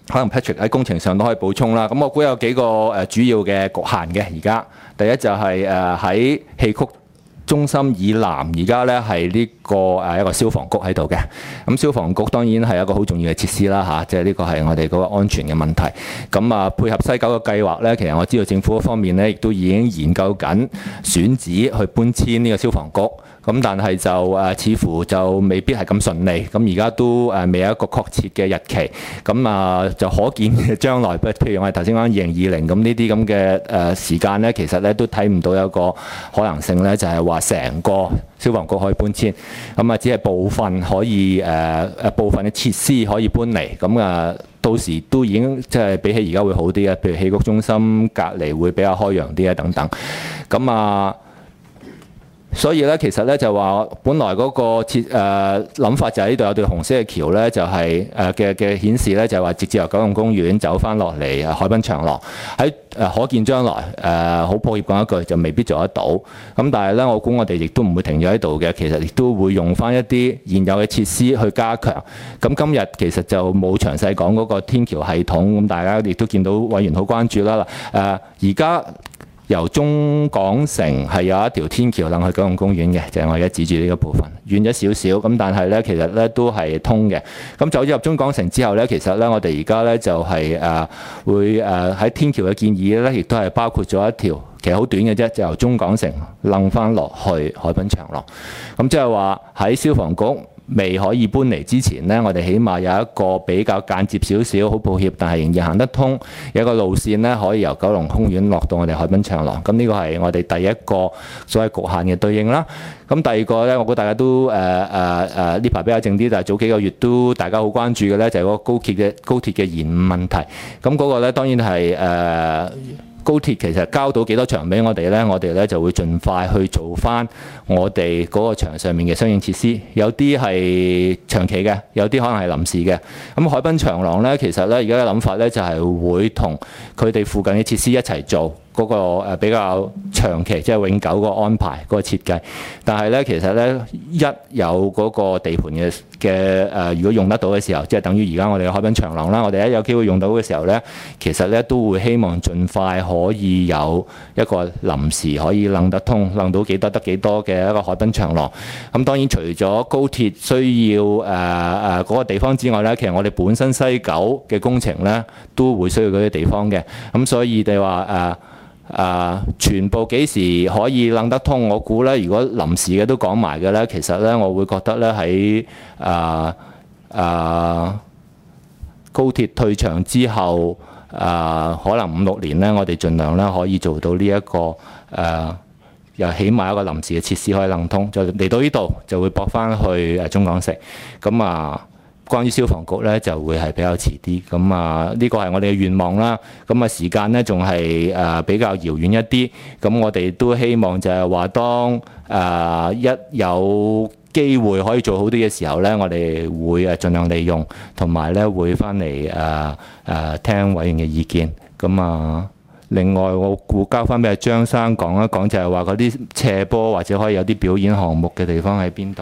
可能 Patrick 喺工程上都可以補充啦。咁我估有幾個誒主要嘅局限嘅。而家第一就係誒喺戲曲中心以南，而家咧係呢個誒一個消防局喺度嘅。咁消防局當然係一個好重要嘅設施啦嚇，即係呢個係我哋嗰個安全嘅問題。咁啊配合西九嘅計劃咧，其實我知道政府方面咧亦都已經研究緊選址去搬遷呢個消防局。咁但係就誒、呃、似乎就未必係咁順利。咁而家都誒未有一個確切嘅日期。咁啊、呃、就可見嘅將來，譬如我哋頭先講二零二零咁呢啲咁嘅誒時間咧，其實咧都睇唔到有個可能性咧，就係話成個消防局可以搬遷。咁啊只係部分可以誒誒、呃、部分嘅設施可以搬嚟。咁啊到時都已經即係比起而家會好啲嘅，譬如戲曲中心隔離會比較開揚啲啊等等。咁啊。所以咧，其實咧就話，本來嗰個設誒諗法就係呢度有條紅色嘅橋咧，就係誒嘅嘅顯示咧，就係話直接由九龍公園走翻落嚟海濱長廊，喺誒可見將來誒好抱歉講一句，就未必做得到。咁但係咧，我估我哋亦都唔會停咗喺度嘅，其實亦都會用翻一啲現有嘅設施去加強。咁今日其實就冇詳細講嗰個天橋系統，咁大家亦都見到委員好關注啦。誒而家。由中港城係有一條天橋能去九龍公園嘅，就係、是、我而家指住呢個部分，遠咗少少，咁但係咧其實咧都係通嘅。咁走咗入中港城之後咧，其實咧我哋而家咧就係、是、誒、呃、會誒喺、呃、天橋嘅建議咧，亦都係包括咗一條，其實好短嘅啫，就由中港城掕翻落去海濱長廊。咁即係話喺消防局未可以搬嚟之前呢，我哋起碼有一個比較間接少少，好抱歉，但係仍然行得通，有一個路線呢，可以由九龍公園落到我哋海濱長廊。咁呢個係我哋第一個所謂局限嘅對應啦。咁第二個呢，我估大家都誒誒誒呢排比較靜啲，但係早幾個月都大家好關注嘅呢，就係嗰個高鐵嘅高鐵嘅延誤問題。咁嗰個呢，當然係誒。呃高鐵其實交到幾多場俾我哋呢？我哋呢就會盡快去做翻我哋嗰個場上面嘅相應設施。有啲係長期嘅，有啲可能係臨時嘅。咁海濱長廊呢，其實呢而家嘅諗法呢，就係會同佢哋附近嘅設施一齊做。嗰個誒比較長期，即係永久個安排嗰個設計，但係咧其實咧一有嗰個地盤嘅嘅誒，如果用得到嘅時候，即係等於而家我哋嘅海濱長廊啦，我哋一有機會用到嘅時候咧，其實咧都會希望盡快可以有一個臨時可以掕得通、掕到幾多得幾多嘅一個海濱長廊。咁當然除咗高鐵需要誒誒嗰個地方之外咧，其實我哋本身西九嘅工程咧都會需要嗰啲地方嘅。咁所以你話誒。呃誒、呃、全部幾時可以掕得通？我估咧，如果臨時嘅都講埋嘅咧，其實咧，我會覺得咧喺誒誒高鐵退場之後，誒、呃、可能五六年咧，我哋盡量咧可以做到呢、這、一個誒、呃，又起碼一個臨時嘅設施可以掕通，就嚟到呢度就會駁翻去誒中港城。咁啊。關於消防局咧就會係比較遲啲，咁啊呢個係我哋嘅願望啦。咁啊時間咧仲係誒比較遙遠一啲，咁我哋都希望就係話當誒、呃、一有機會可以做好啲嘅時候咧，我哋會誒盡量利用，同埋咧會翻嚟誒誒聽委員嘅意見。咁啊另外我估交翻俾阿張生講一講，就係話嗰啲斜坡或者可以有啲表演項目嘅地方喺邊度？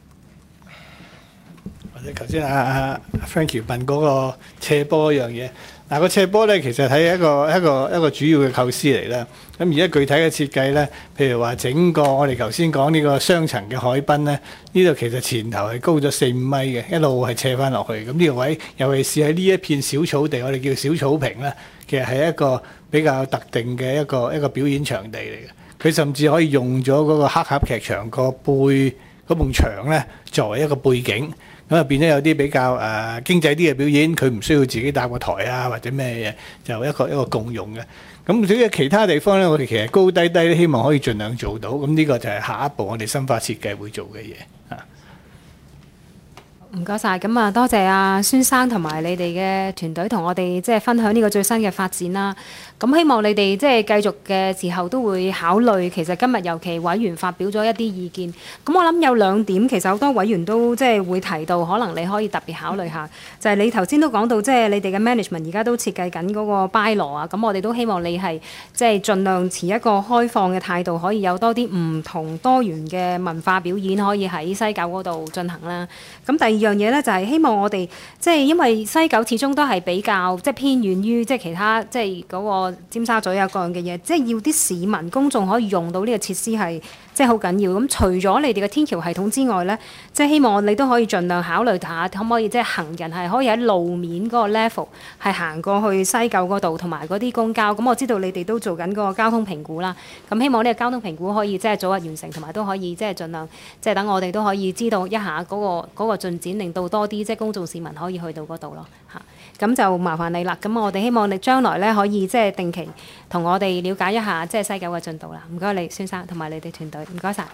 頭先阿阿 Frankie 問嗰個斜坡嗰樣嘢，嗱、個斜坡咧其實係一個一個一個主要嘅構思嚟啦。咁而家具體嘅設計咧，譬如話整個我哋頭先講呢個雙層嘅海濱咧，呢度其實前頭係高咗四五米嘅，一路係斜翻落去。咁呢個位，尤其是喺呢一片小草地，我哋叫小草坪咧，其實係一個比較特定嘅一個一個表演場地嚟嘅。佢甚至可以用咗嗰個黑盒劇場個背嗰埲牆咧，作為一個背景。咁啊變咗有啲比較誒、呃、經濟啲嘅表演，佢唔需要自己搭個台啊或者咩嘢，就一個一個共用嘅。咁至於其他地方咧，我哋其實高低低希望可以盡量做到。咁呢個就係下一步我哋深化設計會做嘅嘢啊。 唔該晒，咁啊多謝阿孫生同埋你哋嘅團隊同我哋即係分享呢個最新嘅發展啦。咁希望你哋即係繼續嘅時候都會考慮，其實今日尤其委員發表咗一啲意見。咁我諗有兩點，其實好多委員都即係會提到，可能你可以特別考慮下。就係你頭先都講到，即係你哋嘅 management 而家都設計緊嗰個 bylaw 啊。咁我哋都希望你係即係盡量持一個開放嘅態度，可以有多啲唔同多元嘅文化表演可以喺西九嗰度進行啦。咁第二樣嘢咧就係希望我哋即係因為西九始終都係比較即係偏遠於即係其他即係嗰個尖沙咀啊各樣嘅嘢，即係要啲市民公眾可以用到呢個設施係即係好緊要。咁除咗你哋嘅天橋系統之外咧，即係希望你都可以盡量考慮下，可唔可以即係行人係可以喺路面嗰個 level 係行過去西九嗰度，同埋嗰啲公交。咁我知道你哋都做緊嗰個交通評估啦。咁希望呢個交通評估可以即係早日完成，同埋都可以即係盡量即係等我哋都可以知道一下嗰個嗰個進展，令到多啲即係公眾市民可以去到嗰度咯嚇。咁就麻煩你啦。咁我哋希望你將來咧可以即係定期同我哋了解一下即係西九嘅進度啦。唔該你，孫生同埋你哋團隊，唔該晒。